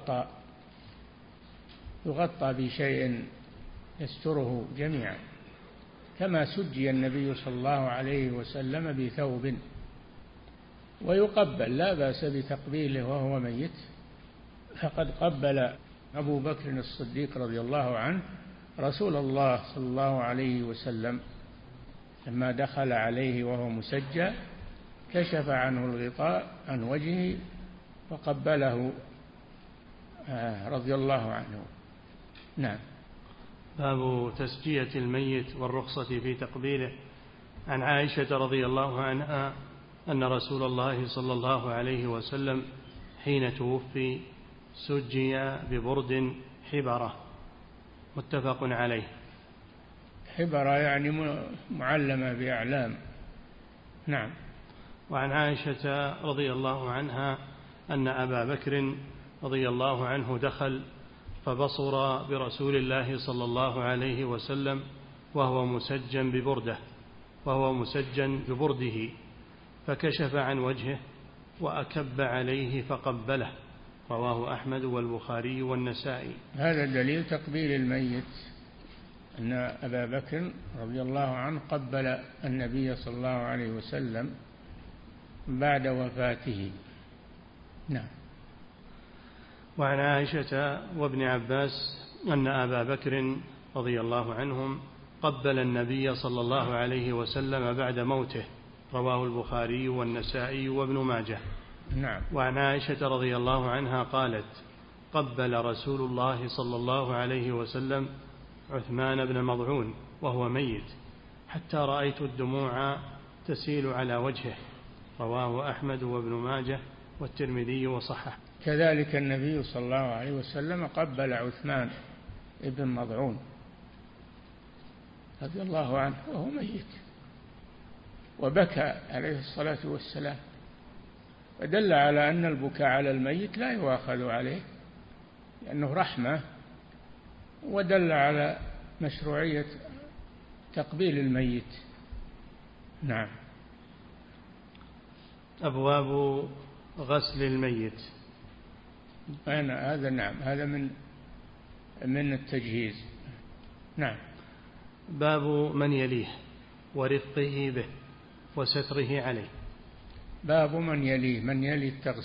Speaker 3: يغطى بشيء يستره جميعا، كما سجي النبي صلى الله عليه وسلم بثوب. ويقبل، لا بأس بتقبيله وهو ميت، فقد قبل أبو بكر الصديق رضي الله عنه رسول الله صلى الله عليه وسلم لما دخل عليه وهو مسجى، كشف عنه الغطاء عن وجهه وقبله رضي الله عنه. نعم.
Speaker 2: باب تسجية الميت والرخصة في تقبيله. عن عائشة رضي الله عنها أن رسول الله صلى الله عليه وسلم حين توفي سجي ببرد حبرة، متفق عليه.
Speaker 3: حبرة يعني معلمة بأعلام. نعم.
Speaker 2: وعن عائشة رضي الله عنها أن أبا بكر رضي الله عنه دخل فبصر برسول الله صلى الله عليه وسلم وهو مسجن ببرده، فكشف عن وجهه وأكب عليه فقبله، رواه أحمد والبخاري والنسائي.
Speaker 3: هذا دليل تقبيل الميت، أن أبا بكر رضي الله عنه قبل النبي صلى الله عليه وسلم بعد وفاته. نعم.
Speaker 2: وعن عائشة وابن عباس أن أبا بكر رضي الله عنهم قبل النبي صلى الله عليه وسلم بعد موته، رواه البخاري والنسائي وابن ماجه.
Speaker 3: نعم.
Speaker 2: وعن عائشة رضي الله عنها قالت: قبل رسول الله صلى الله عليه وسلم عثمان بن مضعون وهو ميت حتى رأيت الدموع تسيل على وجهه، رواه أحمد وابن ماجه والترمذي وصححه.
Speaker 3: كذلك النبي صلى الله عليه وسلم قبل عثمان بن مضعون رضي الله عنه وهو ميت، وبكى عليه الصلاة والسلام، فدل على أن البكاء على الميت لا يؤاخذ عليه لأنه رحمة، ودل على مشروعية تقبيل الميت. نعم.
Speaker 2: أبواب غسل الميت.
Speaker 3: هذا نعم، هذا من التجهيز. نعم.
Speaker 2: باب من يليه ورفقه به وستره عليه.
Speaker 3: باب من يليه، من يلي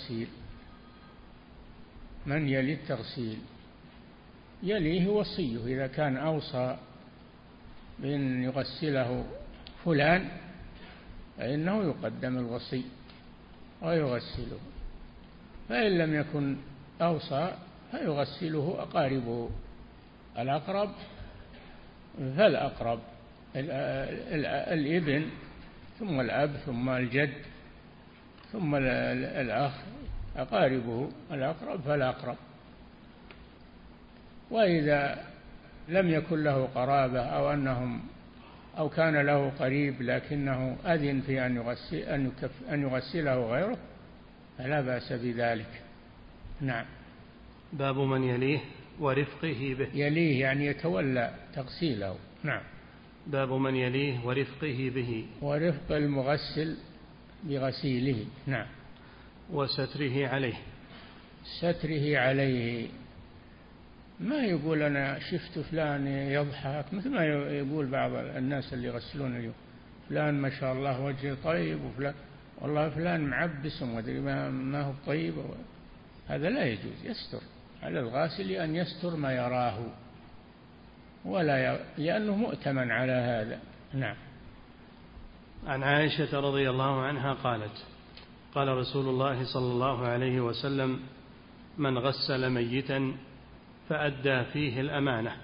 Speaker 3: التغسيل، يليه وصيه، إذا كان أوصى بأن يغسله فلان فإنه يقدم الوصي ويغسله، فإن لم يكن أوصى فيغسله أقاربه، الأقرب فالأقرب، الابن ثم الأب ثم الجد ثم الأخ، أقاربه الأقرب فالأقرب. وإذا لم يكن له قرابة أو كان له قريب لكنه أذن في أن يغسله غيره فلا بأس بذلك. نعم.
Speaker 2: باب من يليه ورفقه به.
Speaker 3: يليه يعني يتولى تغسيله. نعم.
Speaker 2: باب من يليه ورفقه به،
Speaker 3: ورفق المغسل بغسيله. نعم.
Speaker 2: وستره عليه.
Speaker 3: ستره عليه ما يقول أنا شفت فلان يضحك مثل ما يقول بعض الناس اللي يغسلون اليوم، فلان ما شاء الله وجهه طيب، وفلان والله فلان معبس ما هو طيب. هذا لا يجوز. يستر على الغاسل أن يستر ما يراه لأنه مؤتمن على هذا. نعم.
Speaker 2: عن عائشة رضي الله عنها قالت: قال رسول الله صلى الله عليه وسلم: من غسل ميتا فأدى فيه الأمانة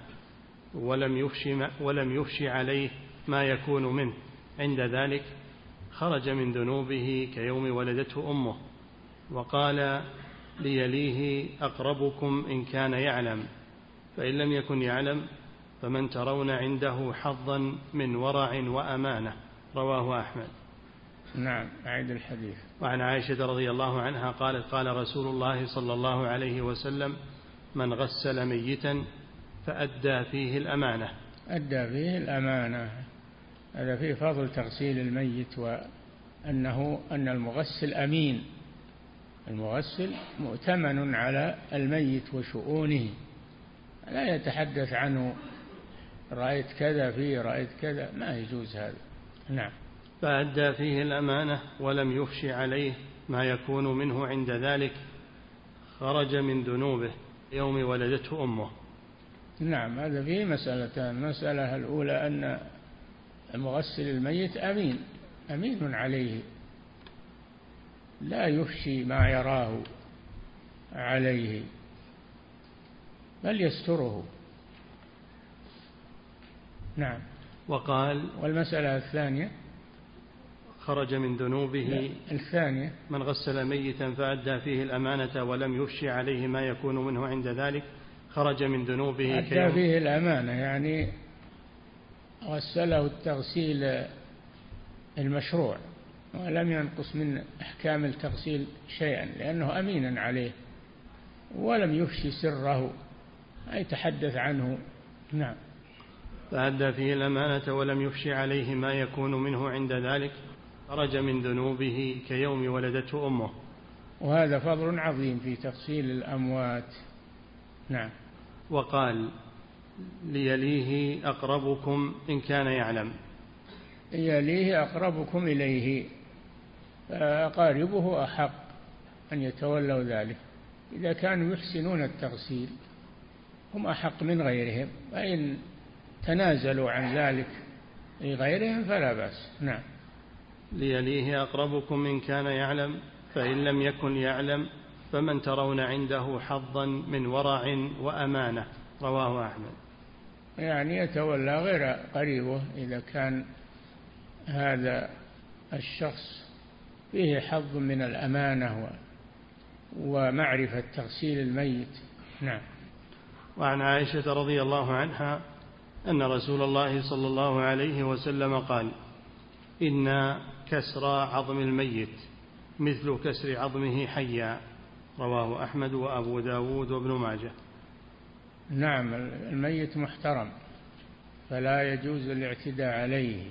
Speaker 2: ولم يفش عليه ما يكون منه عند ذلك خرج من ذنوبه كيوم ولدته أمه. وقال: ليليه أقربكم إن كان يعلم، فإن لم يكن يعلم فمن ترون عنده حظا من ورع وأمانة. رواه أحمد.
Speaker 3: نعم. أعيد الحديث.
Speaker 2: وعن عائشة رضي الله عنها قالت: قال رسول الله صلى الله عليه وسلم: من غسل ميتا فأدى فيه الأمانة.
Speaker 3: أدى فيه الأمانة، هذا فيه فضل تغسيل الميت، أن المغسل أمين، المغسل مؤتمن على الميت وشؤونه، لا يتحدث عنه رأيت كذا فيه رأيت كذا، ما يجوز هذا. نعم.
Speaker 2: فأدى فيه الأمانة ولم يفش عليه ما يكون منه عند ذلك خرج من ذنوبه يوم ولدته أمه.
Speaker 3: نعم. هذا فيه مسألتان: المسألة الأولى أن المغسل الميت أمين عليه، لا يفشي ما يراه عليه بل يستره. نعم.
Speaker 2: وقال:
Speaker 3: والمسألة الثانية
Speaker 2: خرج من ذنوبه
Speaker 3: الثانية:
Speaker 2: من غسل ميتا فأدى فيه الأمانة ولم يفش عليه ما يكون منه عند ذلك خرج من ذنوبه.
Speaker 3: أدى فيه الأمانة يعني غسله التغسيل المشروع ولم ينقص من أحكام التغسيل شيئا، لأنه أمين عليه ولم يفشي سره أي تحدث عنه. نعم.
Speaker 2: فأدى فيه الأمانة ولم يفش عليه ما يكون منه عند ذلك خرج من ذنوبه كيوم ولدته أمه.
Speaker 3: وهذا فضل عظيم في تغسيل الأموات. نعم.
Speaker 2: وقال: ليليه أقربكم إن كان يعلم.
Speaker 3: يليه أقربكم إليه، أقاربه أحق أن يتولوا ذلك، إذا كانوا يحسنون التغسيل هم أحق من غيرهم، وإن تنازلوا عن ذلك لغيرهم فلا بأس. نعم.
Speaker 2: ليليه أقربكم إن كان يعلم، فإن لم يكن يعلم فمن ترون عنده حظا من ورع وأمانة. رواه أحمد.
Speaker 3: يعني يتولى غير قريبه إذا كان هذا الشخص فيه حظ من الأمانة ومعرفة تغسيل الميت. نعم.
Speaker 2: وعن عائشة رضي الله عنها أن رسول الله صلى الله عليه وسلم قال: إن كسر عظم الميت مثل كسر عظمه حيا. رواه أحمد وأبو داود وابن ماجه.
Speaker 3: نعم. الميت محترم فلا يجوز الاعتداء عليه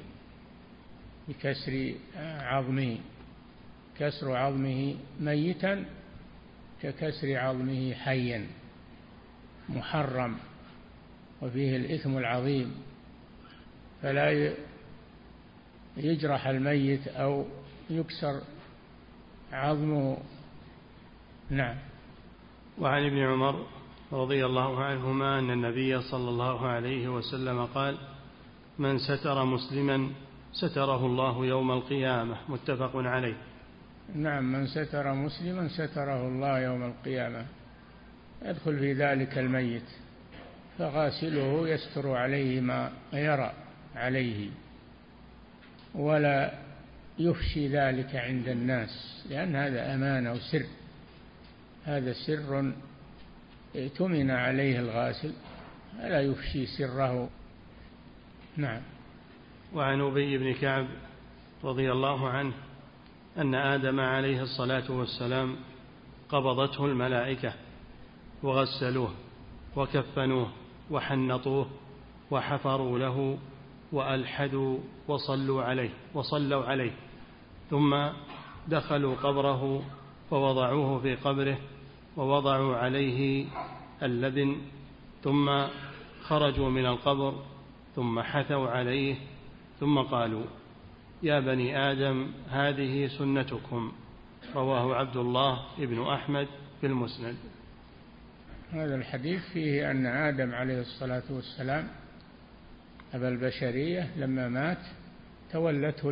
Speaker 3: بكسر عظمه. كسر عظمه ميتا ككسر عظمه حيا محرم وفيه الإثم العظيم، فلا يجرح الميت أو يكسر عظمه. نعم.
Speaker 2: وعن ابن عمر رضي الله عنهما أن النبي صلى الله عليه وسلم قال: من ستر مسلما ستره الله يوم القيامة. متفق عليه.
Speaker 3: نعم. من ستر مسلما ستره الله يوم القيامة، يدخل في ذلك الميت، فغاسله يستر عليه ما يرى عليه ولا يفشي ذلك عند الناس، لأن هذا أمانة وسر، هذا سر ائتمن عليه الغاسل فلا يفشي سره. نعم.
Speaker 2: وعن أبي بن كعب رضي الله عنه أن آدم عليه الصلاة والسلام قبضته الملائكة وغسلوه وكفنوه وحنطوه وحفروا له وألحدوا وصلوا عليه ثم دخلوا قبره فوضعوه في قبره ووضعوا عليه اللبن ثم خرجوا من القبر ثم حثوا عليه ثم قالوا: يا بني آدم هذه سنتكم. رواه عبد الله بن أحمد في المسند.
Speaker 3: هذا الحديث فيه أن آدم عليه الصلاة والسلام أبا البشرية لما مات تولته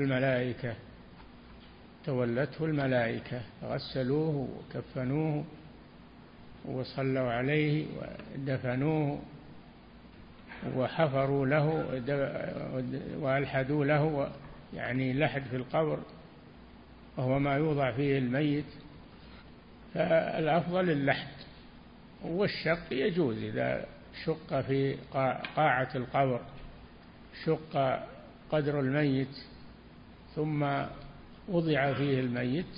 Speaker 3: الملائكة غسلوه وكفنوه وصلوا عليه ودفنوه وحفروا له وألحدوا له، يعني لحد في القبر وهو ما يوضع فيه الميت، فالأفضل اللحد، والشق يجوز إذا شق في قاعة القبر، شق قدر الميت ثم وضع فيه الميت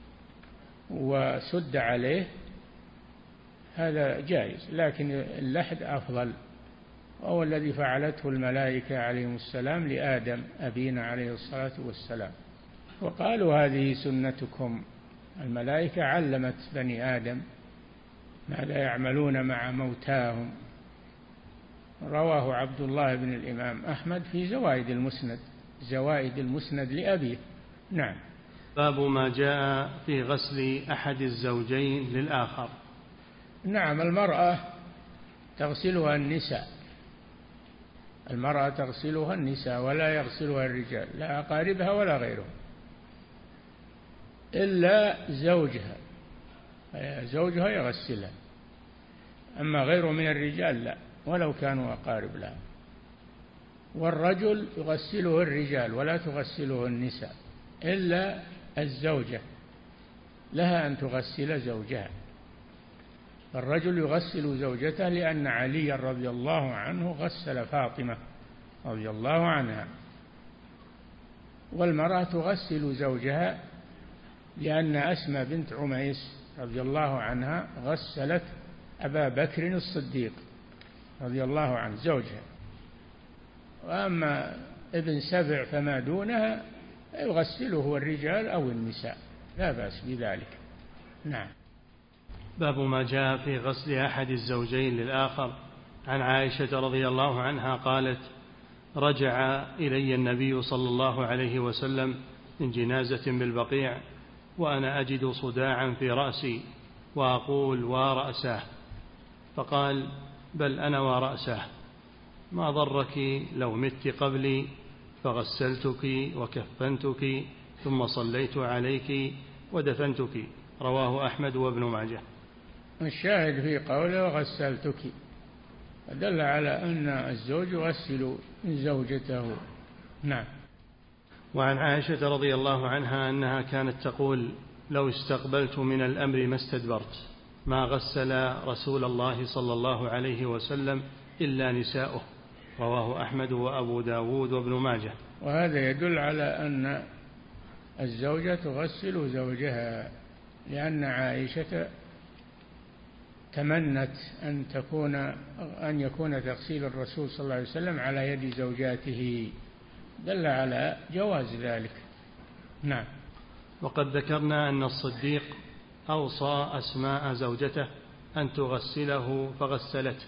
Speaker 3: وسد عليه، هذا جائز، لكن اللحد أفضل، وهو الذي فعلته الملائكة عليهم السلام لآدم أبينا عليه الصلاة والسلام. وقالوا هذه سنتكم، الملائكة علمت بني آدم ماذا يعملون مع موتاهم. رواه عبد الله بن الإمام أحمد في زوائد المسند لأبيه. نعم.
Speaker 2: باب ما جاء في غسل أحد الزوجين للآخر.
Speaker 3: نعم، المرأة تغسلها النساء ولا يغسلها الرجال، لا أقاربها ولا غيرهم، إلا زوجها يغسلها، أما غيره من الرجال لا، ولو كانوا أقارب لها. والرجل يغسله الرجال ولا تغسله النساء، إلا الزوجة لها أن تغسل زوجها. الرجل يغسل زوجته لأن علي رضي الله عنه غسل فاطمة رضي الله عنها، والمرأة تغسل زوجها لأن أسماء بنت عميس رضي الله عنها غسلت أبا بكر الصديق رضي الله عنه زوجها. وأما ابن سبع فما دونها يغسله الرجال أو النساء، لا بأس بذلك. نعم.
Speaker 2: باب ما جاء في غسل أحد الزوجين للآخر. عن عائشة رضي الله عنها قالت: رجع إلي النبي صلى الله عليه وسلم من جنازة بالبقيع وأنا أجد صداعا في رأسي وأقول: ورأسه. فقال: بل أنا ورأسه، ما ضرك لو مت قبلي فغسلتك وكفنتك ثم صليت عليك ودفنتك. رواه أحمد وابن ماجه.
Speaker 3: الشاهد في قوله وغسلتك دل على أن الزوج يغسل زوجته. نعم.
Speaker 2: وعن عائشة رضي الله عنها أنها كانت تقول: لو استقبلت من الأمر ما استدبرت، ما غسل رسول الله صلى الله عليه وسلم إلا نساؤه. رواه أحمد وأبو داود وابن ماجه.
Speaker 3: وهذا يدل على أن الزوجة تغسل زوجها، لأن عائشة تمنت أن يكون تغسيل الرسول صلى الله عليه وسلم على يد زوجاته، دل على جواز ذلك. نعم.
Speaker 2: وقد ذكرنا أن الصديق أوصى أسماء زوجته أن تغسله فغسلته.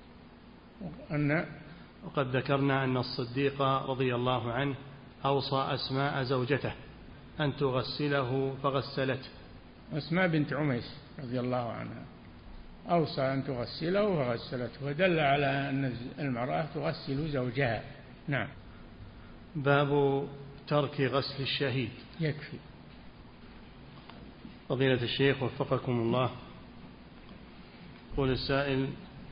Speaker 2: وقد ذكرنا أن الصديق رضي الله عنه أوصى أسماء زوجته أن تغسله فغسلته.
Speaker 3: أسماء بنت عميس رضي الله عنها أوصى أن تغسله فغسلته، ودل على أن المرأة تغسل زوجها. نعم.
Speaker 2: باب ترك غسل الشهيد.
Speaker 3: يكفي.
Speaker 2: فضيلة الشيخ وفقكم الله، قول السائل: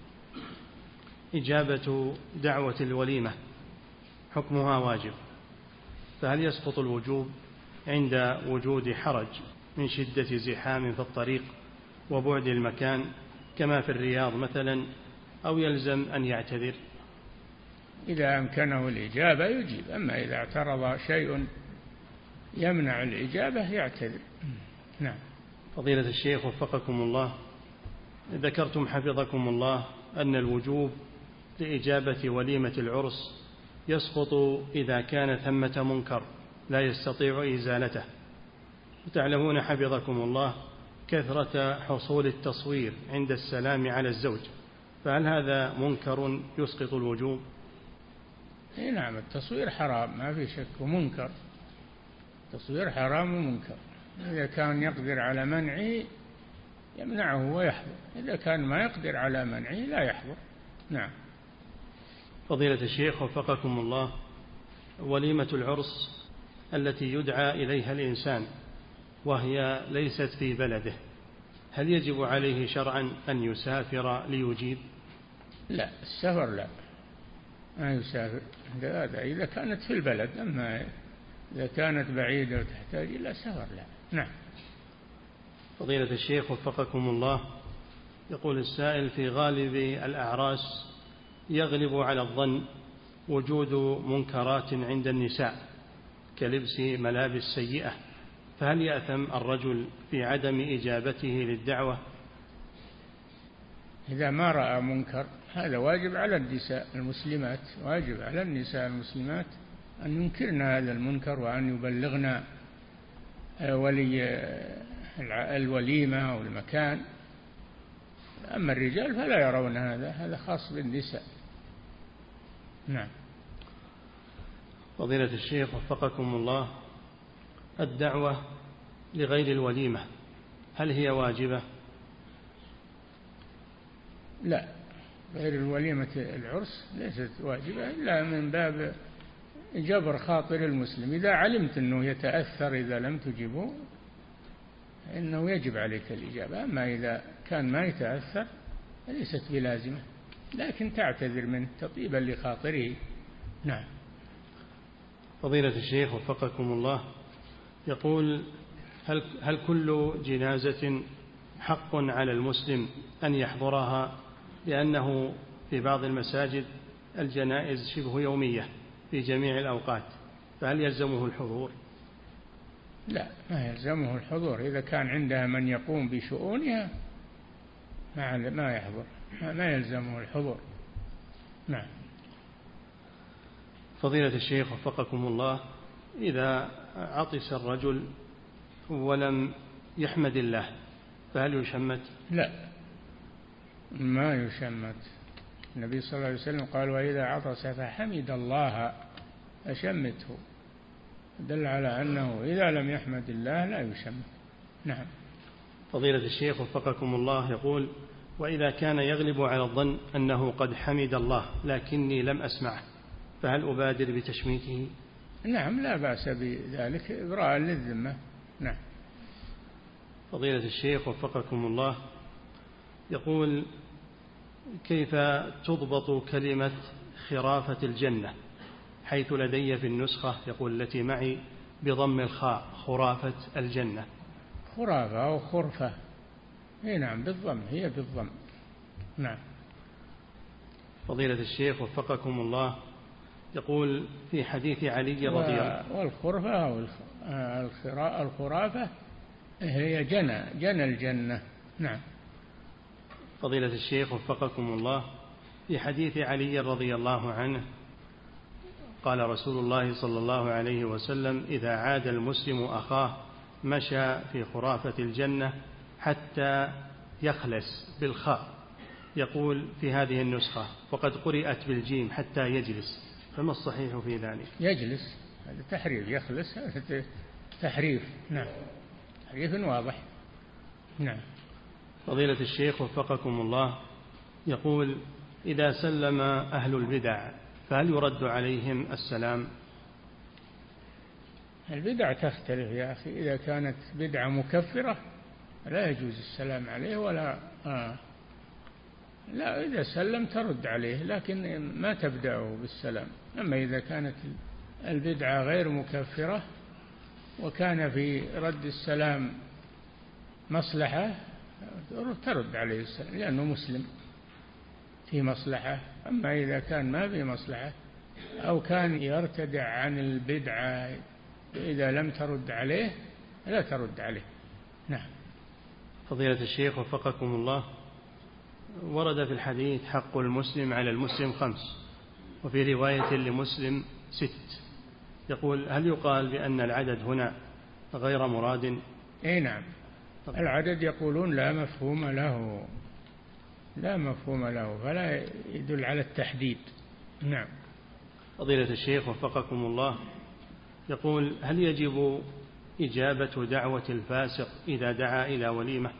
Speaker 2: إجابة دعوة الوليمة حكمها واجب، فهل يسقط الوجوب عند وجود حرج من شدة زحام في الطريق وبعد المكان كما في الرياض مثلا، أو يلزم أن يعتذر؟
Speaker 3: إذا أمكنه الإجابة يجيب، أما إذا اعترض شيء يمنع الإجابة يعتذر. نعم.
Speaker 2: فضيلة الشيخ وفقكم الله، ذكرتم حفظكم الله أن الوجوب لإجابة وليمة العرس يسقط إذا كان ثمة منكر لا يستطيع إزالته، وتعلمون حفظكم الله كثرة حصول التصوير عند السلام على الزوج، فهل هذا منكر يسقط الوجوب؟
Speaker 3: نعم، التصوير حرام ما في شك، ومنكر. التصوير حرام ومنكر. إذا كان يقدر على منعه يمنعه ويحظر، إذا كان ما يقدر على منعه لا يحظر. نعم.
Speaker 2: فضيلة الشيخ وفقكم الله، وليمة العرس التي يدعى إليها الإنسان وهي ليست في بلده، هل يجب عليه شرعا أن يسافر ليجيب؟
Speaker 3: لا، السفر لا، ما يسافر هذا إذا كانت في البلد، أما إذا كانت بعيدة وتحتاج إلى سفر لا. نعم.
Speaker 2: فضيلة الشيخ وفقكم الله، يقول السائل: في غالب الأعراس يغلب على الظن وجود منكرات عند النساء كلبس ملابس سيئة، فهل يأثم الرجل في عدم إجابته للدعوة؟
Speaker 3: إذا ما رأى منكر هذا واجب على النساء المسلمات، واجب على النساء المسلمات أن ينكرن هذا المنكر وأن يبلغن ولي الوليمة أو المكان. أما الرجال فلا يرون هذا خاص بالنساء. نعم.
Speaker 2: فضيلة الشيخ وفقكم الله، الدعوة لغير الوليمة هل هي واجبة؟
Speaker 3: لا، غير الوليمة العرس ليست واجبة إلا من باب جبر خاطر المسلم. إذا علمت أنه يتأثر إذا لم تجيبه إنه يجب عليك الإجابة، أما إذا كان ما يتأثر ليست بلازمة، لكن تعتذر منه تطيبا لخاطره. نعم.
Speaker 2: فضيلة الشيخ وفقكم الله، يقول: هل كل جنازة حق على المسلم أن يحضرها؟ لأنه في بعض المساجد الجنائز شبه يومية في جميع الأوقات، فهل يلزمه الحضور؟
Speaker 3: لا، ما يلزمه الحضور. إذا كان عندها من يقوم بشؤونها ما يحضر، ما يلزمه الحضور. نعم.
Speaker 2: فضيلة الشيخ وفقكم الله، إذا عطس الرجل ولم يحمد الله فهل يشمت؟
Speaker 3: لا، ما يشمت. النبي صلى الله عليه وسلم قال: وإذا عطس فحمد الله أشمته، دل على أنه إذا لم يحمد الله لا يشمت. نعم.
Speaker 2: فضيلة الشيخ وفقكم الله، يقول: وإذا كان يغلب على الظن أنه قد حمد الله لكني لم أسمعه فهل أبادر بتشميته؟
Speaker 3: نعم، لا بأس بذلك، إبراء للذمة. نعم.
Speaker 2: فضيلة الشيخ وفقكم الله، يقول: كيف تضبط كلمة خرافة الجنة، حيث لدي في النسخة يقول التي معي بضم الخاء خرافة الجنة؟
Speaker 3: خرافة أو خرفة. نعم، بالضم، هي بالضم. نعم.
Speaker 2: فضيلة الشيخ وفقكم الله، يقول: في حديث علي رضي الله
Speaker 3: والخرفة أو الخرافة هي جنى الجنة. نعم.
Speaker 2: فضيلة الشيخ وفقكم الله، في حديث علي رضي الله عنه قال رسول الله صلى الله عليه وسلم: إذا عاد المسلم أخاه مشى في خرافة الجنة حتى يخلس بالخاء. يقول في هذه النسخة وقد قرئت بالجيم حتى يجلس، فما الصحيح في ذلك؟
Speaker 3: يجلس، هذا تحريف. يخلس هذا تحريف. نعم، تحريف واضح. نعم.
Speaker 2: فضيلة الشيخ وفقكم الله، يقول: إذا سلم أهل البدع فهل يرد عليهم السلام؟
Speaker 3: البدع تختلف يا أخي، إذا كانت بدعة مكفرة لا يجوز السلام عليه ولا لا، إذا سلم ترد عليه لكن ما تبدأه بالسلام. أما إذا كانت البدعة غير مكفرة وكان في رد السلام مصلحة ترد عليه السلام لأنه مسلم في مصلحة. أما إذا كان ما في مصلحة أو كان يرتدع عن البدعة إذا لم ترد عليه لا ترد عليه. نعم.
Speaker 2: فضيلة الشيخ وفقكم الله، ورد في الحديث: حق المسلم على المسلم 5، وفي رواية لمسلم 6. يقول: هل يقال بأن العدد هنا غير مراد؟
Speaker 3: نعم، العدد يقولون لا مفهوم له، لا مفهوم له، فلا يدل على التحديد. نعم.
Speaker 2: فضيلة الشيخ وفقكم الله، يقول: هل يجب إجابة دعوة الفاسق إذا دعا إلى وليمة؟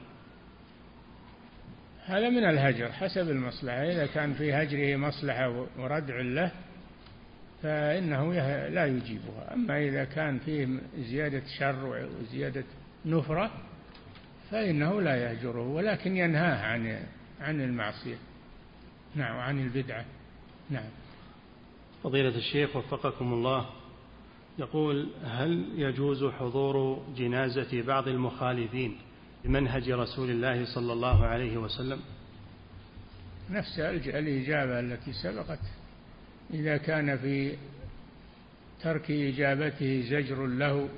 Speaker 3: هذا من الهجر حسب المصلحة، إذا كان في هجره مصلحة وردع له فإنه لا يجيبها. أما إذا كان فيه زيادة شر وزيادة نفرة فإنه لا يهجره، ولكن ينهاه عن المعصية. نعم، وعن البدعة. نعم.
Speaker 2: فضيلة الشيخ وفقكم الله، يقول: هل يجوز حضور جنازة بعض المخالفين لمنهج رسول الله صلى الله عليه وسلم؟
Speaker 3: نفس الإجابة التي سبقت. إذا كان في ترك إجابته زجر له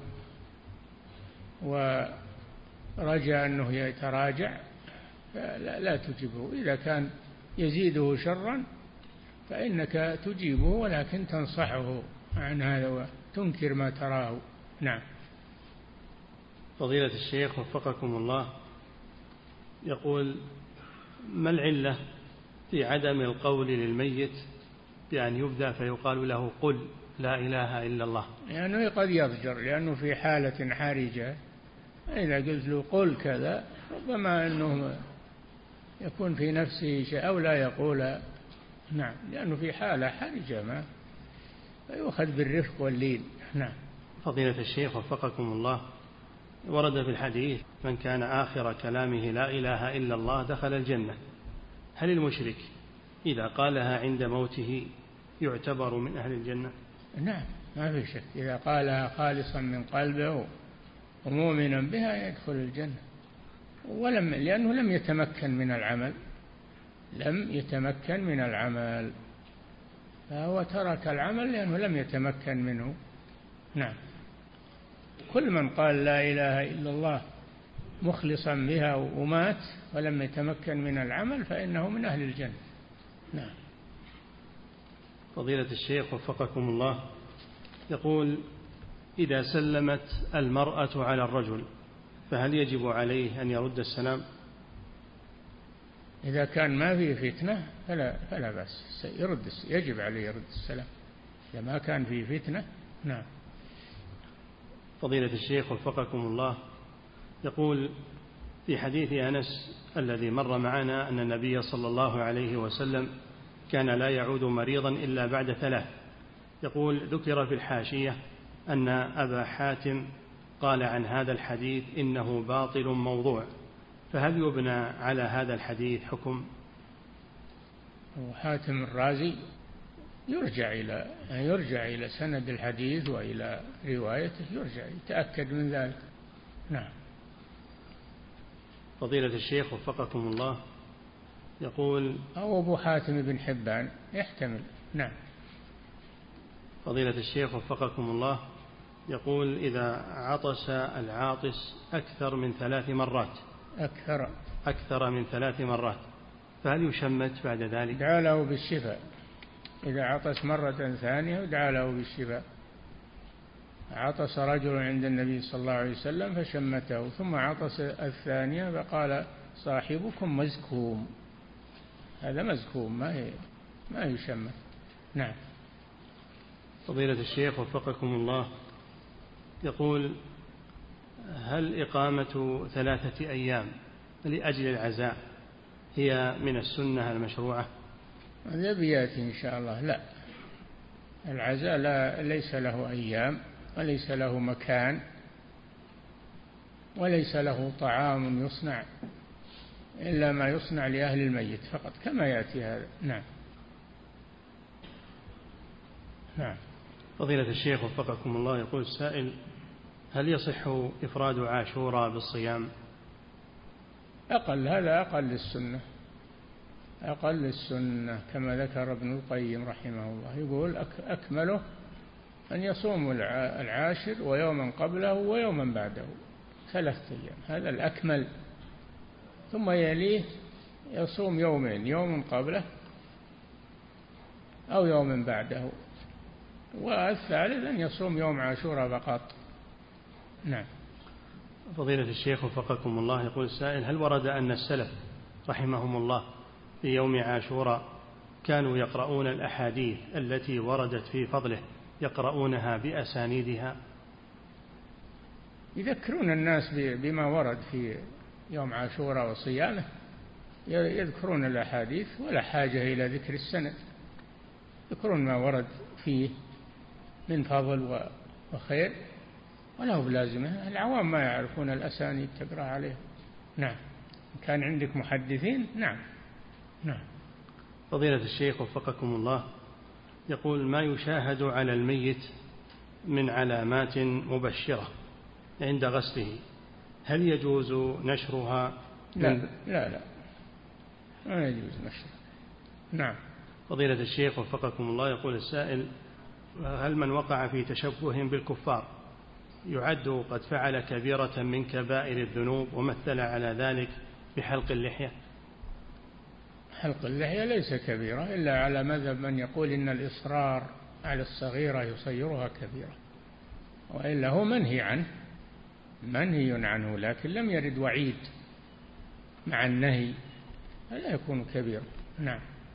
Speaker 3: ورجى أنه يتراجع لا تجيبه. إذا كان يزيده شرا فإنك تجيبه، ولكن تنصحه عن هذا وتنكر ما تراه. نعم.
Speaker 2: فضيلة الشيخ وفقكم الله، يقول: ما العلة في عدم القول للميت بأن يبدأ فيقال له قل لا إله إلا الله؟
Speaker 3: يعني قد يضجر، لأنه في حالة حرجة. إذا قلت له قل كذا ربما أنه يكون في نفسه شيء أو لا يقول. نعم، لأنه في حالة حرجة، ما يؤخذ بالرفق واللين. نعم.
Speaker 2: فضيلة الشيخ وفقكم الله، ورد في الحديث: من كان آخر كلامه لا إله إلا الله دخل الجنة. هل المشرك إذا قالها عند موته يعتبر من أهل الجنة؟
Speaker 3: نعم، ما في شك. إذا قالها خالصا من قلبه ومؤمنا بها يدخل الجنة، لأنه لم يتمكن من العمل، فهو ترك العمل لأنه لم يتمكن منه. نعم. كل من قال لا إله إلا الله مخلصا بها ومات ولم يتمكن من العمل فإنه من أهل الجنة. نعم.
Speaker 2: فضيلة الشيخ وفقكم الله، يقول: إذا سلمت المرأة على الرجل فهل يجب عليه أن يرد السلام؟
Speaker 3: إذا كان ما فيه فتنة فلا بأس، يجب عليه يرد السلام إذا ما كان فيه فتنة. نعم.
Speaker 2: فضيلة الشيخ وفقكم الله، يقول: في حديث أنس الذي مر معنا أن النبي صلى الله عليه وسلم كان لا يعود مريضا إلا بعد 3. يقول: ذكر في الحاشية أن أبا حاتم قال عن هذا الحديث إنه باطل موضوع، فهل يبنى على هذا الحديث حكم؟
Speaker 3: حاتم الرازي يرجع إلى سند الحديث وإلى روايته، يتأكد من ذلك. نعم.
Speaker 2: فضيلة الشيخ وفقكم الله، يقول:
Speaker 3: أو أبو حاتم بن حبان يحتمل. نعم.
Speaker 2: فضيلة الشيخ وفقكم الله، يقول: إذا عطس العاطس أكثر من 3 مرات فهل يشمت بعد ذلك؟
Speaker 3: دعا له بالشفاء. إذا عطس مرة ثانية دعا له بالشفاء. عطس رجل عند النبي صلى الله عليه وسلم فشمته، ثم عطس الثانية فقال: صاحبكم مزكوم. هذا مزكوم ما يشمت. نعم.
Speaker 2: فضيلة الشيخ وفقكم الله، يقول: هل إقامة 3 أيام لأجل العزاء هي من السنة المشروعة؟
Speaker 3: هذا بياتي إن شاء الله. لا، العزاء ليس له أيام وليس له مكان وليس له طعام يصنع إلا ما يصنع لأهل الميت فقط، كما يأتي هذا. نعم. نعم.
Speaker 2: فضيلة الشيخ وفقكم الله، يقول السائل: هل يصح إفراد عاشوراء بالصيام؟
Speaker 3: هذا أقل السنة كما ذكر ابن القيم رحمه الله. يقول: أكمله أن يصوم 10 ويوما قبله ويوما بعده 3 أيام، هذا الأكمل. ثم يليه يصوم 2 يوم قبله أو يوم بعده، والثالث أن يصوم يوم عاشوراء فقط. نعم.
Speaker 2: فضيلة الشيخ وفقكم الله، يقول السائل: هل ورد أن السلف رحمهم الله في يوم عاشوراء كانوا يقرؤون الأحاديث التي وردت في فضله يقرؤونها بأسانيدها؟
Speaker 3: يذكرون الناس بما ورد في يوم عاشوراء وصيامه، يذكرون الأحاديث ولا حاجة إلى ذكر السند، يذكرون ما ورد فيه من فضل وخير، ولا هو بلازمه. العوام ما يعرفون الأسانيد تقرأ عليهم. نعم، كان عندك محدثين. نعم.
Speaker 2: فضيلة الشيخ وفقكم الله، يقول: ما يشاهد على الميت من علامات مبشرة عند غسله هل يجوز نشرها؟
Speaker 3: لا ما يجوز نشرها. نعم.
Speaker 2: فضيلة الشيخ وفقكم الله، يقول السائل: هل من وقع في تشبه بالكفار يعد قد فعل كبيرة من كبائر الذنوب ومثل على ذلك بحلق اللحية؟
Speaker 3: حلق اللحية ليس كبيرة إلا على مذهب من يقول إن الإصرار على الصغيرة يصيرها كبيرة، وإلا هو منهي عنه، لكن لم يرد وعيد مع النهي فلا يكون كبيرا. نعم.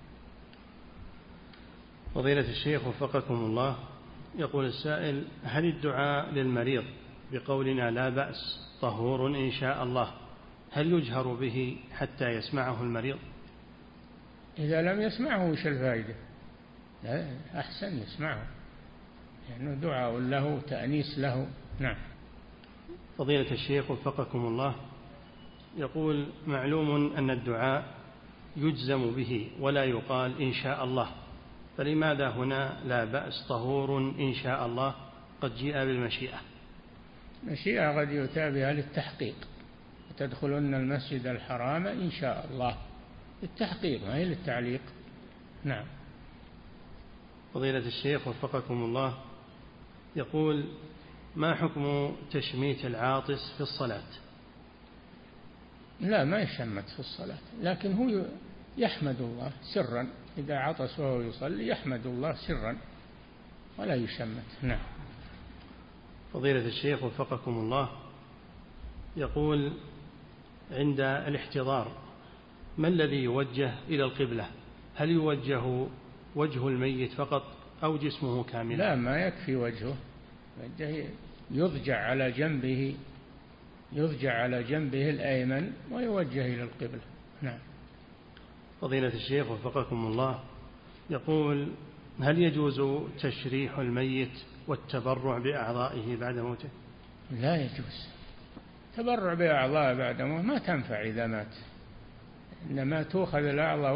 Speaker 2: فضيلة الشيخ وفقكم الله، يقول السائل: هل الدعاء للمريض بقولنا لا بأس طهور إن شاء الله هل يجهر به حتى يسمعه المريض؟
Speaker 3: إذا لم يسمعه وش الفائدة؟ لا، أحسن يسمعه، لأنه دعاء له تأنيس له. نعم.
Speaker 2: فضيلة الشيخ وفقكم الله، يقول: معلوم أن الدعاء يجزم به ولا يقال إن شاء الله، فلماذا هنا لا بأس طهور إن شاء الله قد جاء بالمشيئة؟
Speaker 3: مشيئة قد يؤتى بها للتحقيق، وتدخلن المسجد الحرام إن شاء الله، للتحقيق ما هي للتعليق. نعم.
Speaker 2: فضيلة الشيخ وفقكم الله، يقول: ما حكم تشميت العاطس في الصلاة؟
Speaker 3: لا، ما يشمت في الصلاة، لكن هو يحمد الله سرا، إذا عطس وهو يصلي يحمد الله سرا ولا يشمت. نعم.
Speaker 2: فضيلة الشيخ وفقكم الله، يقول: عند الاحتضار ما الذي يوجه إلى القبلة؟ هل يوجه وجه الميت فقط أو جسمه كاملا؟
Speaker 3: لا، ما يكفي وجهه، يضجع على جنبه الأيمن ويوجه إلى القبلة. نعم.
Speaker 2: فضيلة الشيخ وفقكم الله، يقول: هل يجوز تشريح الميت والتبرع بأعضائه بعد موته؟
Speaker 3: لا يجوز. تبرع بأعضائه بعد موته ما تنفع إذا مات، إنما تؤخذ الأعضاء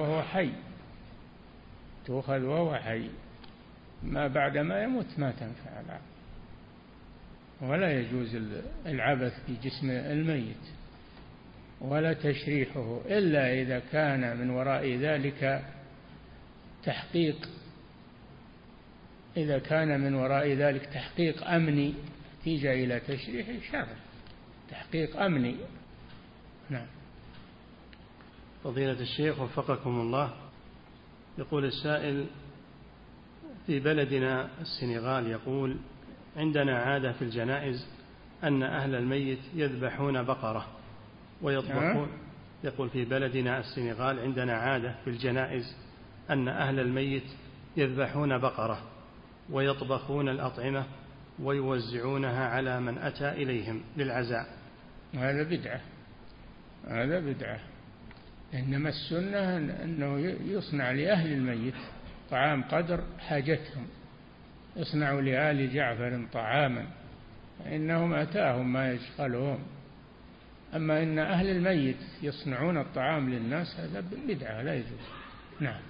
Speaker 3: وهو حي، ما بعد ما يموت ما تنفع الأعضاء، ولا يجوز العبث بجسم الميت ولا تشريحه إلا إذا كان من وراء ذلك تحقيق أمني نتيجة إلى تشريح شرع، تحقيق أمني. نعم.
Speaker 2: فضيلة الشيخ وفقكم الله، يقول السائل: في بلدنا السنغال يقول: عندنا عادة في الجنائز أن أهل الميت يذبحون بقرة ويطبخون. يقول: في بلدنا السنغال عندنا عادة في الجنائز أن أهل الميت يذبحون بقرة ويطبخون الأطعمة ويوزعونها على من أتى إليهم للعزاء.
Speaker 3: هذا بدعة. إنما السنة أنه يصنع لأهل الميت طعام قدر حاجتهم، يصنع لآل جعفر طعاما فإنهم أتاهم ما يشغلهم. أما إن أهل الميت يصنعون الطعام للناس هذا بدعة لا يجوز. نعم.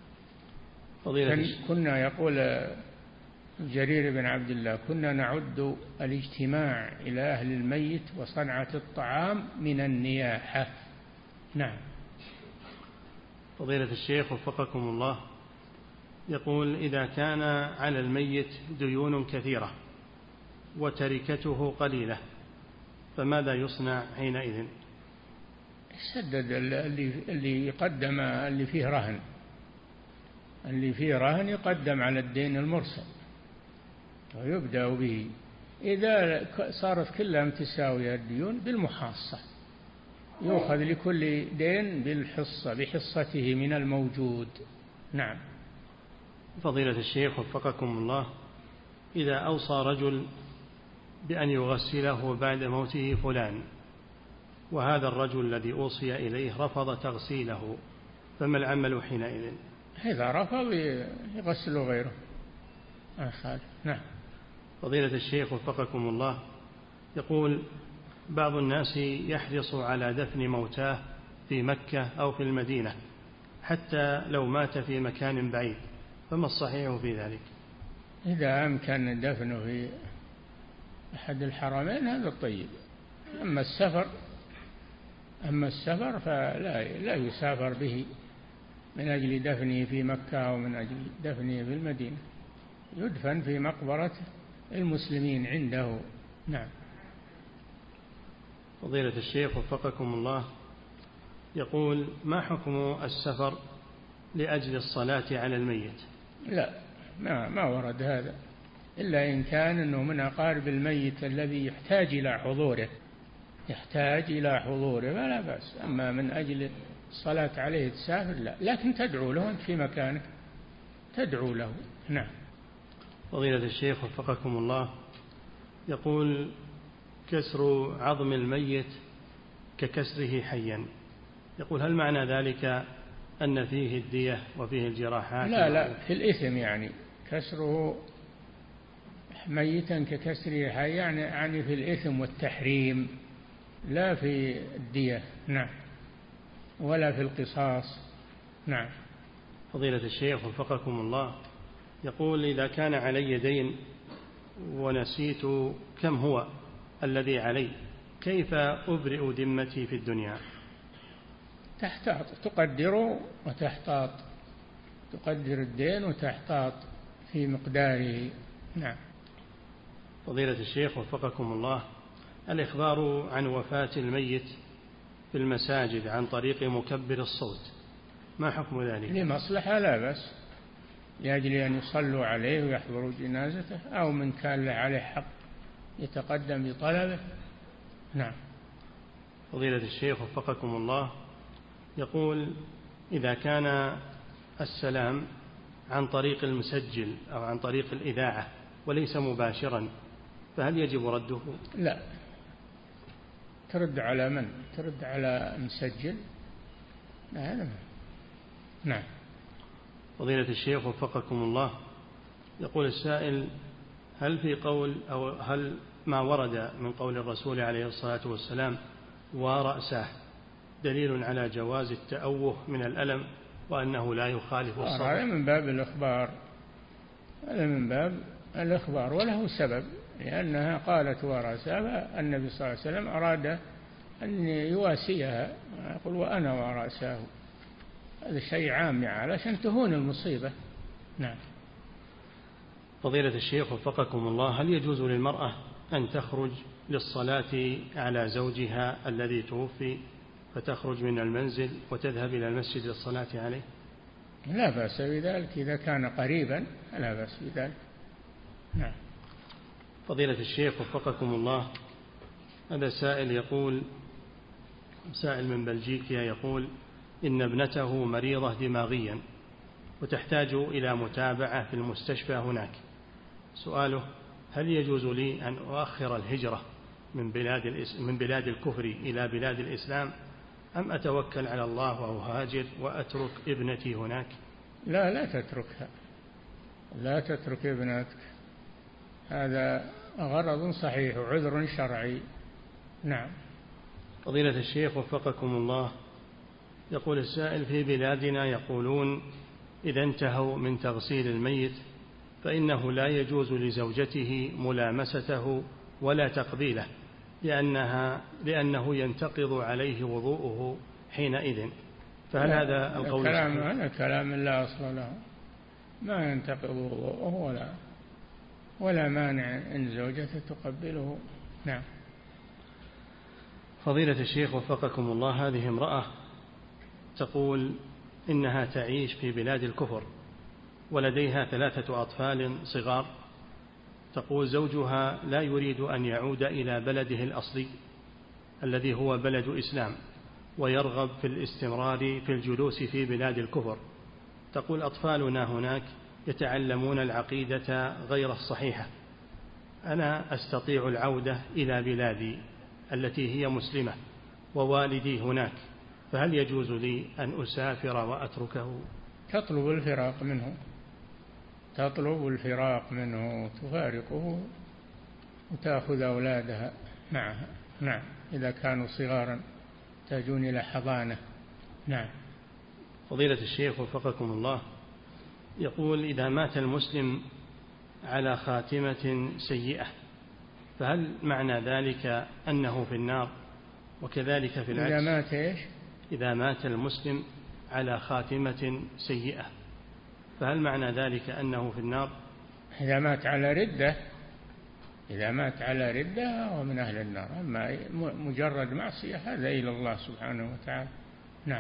Speaker 3: كنا يقول جرير بن عبد الله: كنا نعد الاجتماع إلى أهل الميت وصنعة الطعام من النياحة. نعم.
Speaker 2: فضيلة الشيخ وفقكم الله، يقول: إذا كان على الميت ديون كثيرة وتركته قليلة فماذا يصنع حينئذ؟
Speaker 3: يسدد اللي يقدم، اللي فيه رهن يقدم على الدين المرسل ويبدأ به. إذا صارت كلها متساوية الديون بالمحاصة، يؤخذ لكل دين بحصته من الموجود. نعم.
Speaker 2: فضيلة الشيخ وفقكم الله، إذا أوصى رجل بأن يغسله بعد موته فلان، وهذا الرجل الذي أوصي إليه رفض تغسيله، فما العمل حينئذ؟
Speaker 3: إذا رفض يغسل غيره. نعم.
Speaker 2: فضيلة الشيخ وفقكم الله، يقول بعض الناس يحرص على دفن موتاه في مكة أو في المدينة حتى لو مات في مكان بعيد، فما الصحيح في ذلك؟
Speaker 3: إذا أمكن دفنه في أحد الحرمين هذا طيب. أما السفر فلا يسافر به من أجل دفنه في مكة أو من أجل دفنه في المدينة، يدفن في مقبرة المسلمين عنده. نعم.
Speaker 2: فضيلة الشيخ وفقكم الله، يقول ما حكم السفر لأجل الصلاة على الميت؟
Speaker 3: لا، ما ورد هذا، إلا إن كان أنه من أقارب الميت الذي يحتاج إلى حضوره فلا بأس. أما من أجل الصلاة عليه تسافر لا، لكن تدعو له أنت في مكانك، تدعو له. نعم.
Speaker 2: فضيلة الشيخ وفقكم الله، يقول كسر عظم الميت ككسره حيا، يقول هل معنى ذلك أن فيه الدية وفيه الجراحات؟
Speaker 3: لا، في الإثم، يعني كسره ميتا ككسره حيا يعني في الإثم والتحريم، لا في الدية. نعم. ولا في القصاص. نعم.
Speaker 2: فضيلة الشيخ وفقكم الله، يقول إذا كان علي دين ونسيت كم هو الذي علي، كيف أبرئ ذمتي في الدنيا؟
Speaker 3: تحتاط، تقدر وتحتاط، تقدر الدين وتحتاط في مقداره. نعم.
Speaker 2: فضيلة الشيخ وفقكم الله، الإخبار عن وفاة الميت في المساجد عن طريق مكبر الصوت ما حكم ذلك؟
Speaker 3: لمصلحة لا بأس، لأجل أن يصلوا عليه ويحضروا جنازته، أو من كان له عليه حق يتقدم بطلبه. نعم.
Speaker 2: فضيلة الشيخ وفقكم الله، يقول إذا كان السلام عن طريق المسجل أو عن طريق الإذاعة وليس مباشرا فهل يجب رده؟
Speaker 3: لا. ترد على من؟ ترد على المسجل؟ لا. نعم.
Speaker 2: فضيلة الشيخ وفقكم الله، يقول السائل هل في قول أو هل ما ورد من قول الرسول عليه الصلاة والسلام ورأسه دليل على جواز التأوه من الألم وأنه لا يخالف الصبر؟
Speaker 3: هذا من باب الإخبار، هذا من باب الإخبار وله سبب، لأنها قالت ورأسها، فالنبي صلى الله عليه وسلم أراد أن يواسيها، يقول وأنا ورأسه، هذا شيء عام علشان تهون المصيبة. نعم.
Speaker 2: فضيلة الشيخ وفقكم الله، هل يجوز للمرأة أن تخرج للصلاة على زوجها الذي توفي، فتخرج من المنزل وتذهب إلى المسجد للصلاة عليه؟
Speaker 3: لا بأس بذلك إذا كان قريبا، لا بأس بذلك. نعم.
Speaker 2: فضيلة الشيخ وفقكم الله، هذا سائل يقول، سائل من بلجيكا، يقول إن ابنته مريضة دماغيا وتحتاج إلى متابعة في المستشفى هناك. سؤاله هل يجوز لي أن أؤخر الهجرة من بلاد الكفر إلى بلاد الإسلام، أم أتوكل على الله وأهاجر وأترك ابنتي هناك؟
Speaker 3: لا تتركها، لا تترك ابنتك، هذا غرض صحيح وعذر شرعي. نعم.
Speaker 2: فضيلة الشيخ وفقكم الله، يقول السائل في بلادنا يقولون إذا انتهوا من تغسيل الميت فإنه لا يجوز لزوجته ملامسته ولا تقبيله لأنه ينتقض عليه وضوءه حينئذ، فهل هذا القول صحيح؟
Speaker 3: هذا كلام لا أصل له، ما ينتقض وضوءه ولا مانع أن زوجته تقبله. نعم.
Speaker 2: فضيلة الشيخ وفقكم الله، هذه امرأة تقول إنها تعيش في بلاد الكفر ولديها 3 أطفال صغار، تقول زوجها لا يريد أن يعود إلى بلده الأصلي الذي هو بلد إسلام، ويرغب في الاستمرار في الجلوس في بلاد الكفر. تقول: أطفالنا هناك يتعلمون العقيدة غير الصحيحة، أنا أستطيع العودة إلى بلادي التي هي مسلمة ووالدي هناك، فهل يجوز لي أن أسافر وأتركه؟
Speaker 3: تطلب الفراق منه تفارقه وتأخذ أولادها معها. نعم، إذا كانوا صغارا يحتاجون إلى حضانة. نعم.
Speaker 2: فضيلة الشيخ وفقكم الله، يقول: إذا مات المسلم على خاتمة سيئة فهل معنى ذلك أنه في النار؟ وكذلك في العكس،
Speaker 3: إذا مات إيش؟
Speaker 2: إذا مات المسلم على خاتمة سيئة فهل معنى ذلك أنه في النار؟
Speaker 3: إذا مات على ردة هو من أهل النار، أما مجرد معصية هذا إلى الله سبحانه وتعالى. نعم.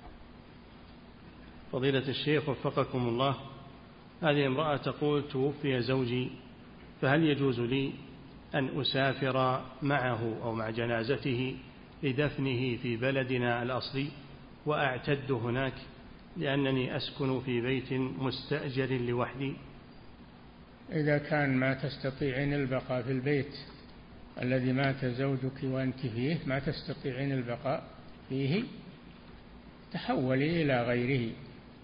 Speaker 2: فضيلة الشيخ وفقكم الله، هذه امرأة تقول: توفي زوجي، فهل يجوز لي أن أسافر معه أو مع جنازته لدفنه في بلدنا الأصلي وأعتد هناك لأنني أسكن في بيت مستأجر لوحدي؟
Speaker 3: إذا كان ما تستطيعين البقاء في البيت الذي مات زوجك وأنت فيه، ما تستطيعين البقاء فيه، تحولي إلى غيره.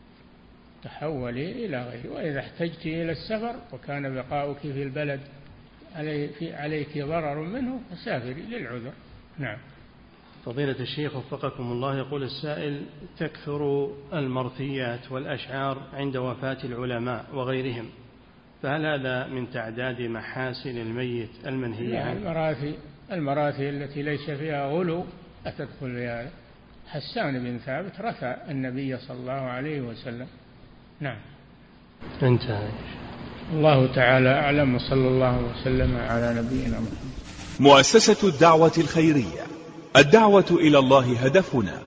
Speaker 3: وإذا احتجت إلى السفر وكان بقاؤك في البلد عليك ضرر منه فسافري للعذر. نعم.
Speaker 2: فضيلة الشيخ وفقكم الله، يقول السائل: تكثر المرثيات والأشعار عند وفاة العلماء وغيرهم، فهل هذا من تعداد محاسن الميت المنهي عنه؟
Speaker 3: المراثي التي ليس فيها غلو لا تدخل في هذا. حسان بن ثابت رثى النبي صلى الله عليه وسلم. نعم.
Speaker 2: انتهى.
Speaker 3: الله تعالى أعلم، وصلى الله وسلم على نبينا محمد.
Speaker 4: مؤسسة الدعوة الخيرية، الدعوة إلى الله هدفنا.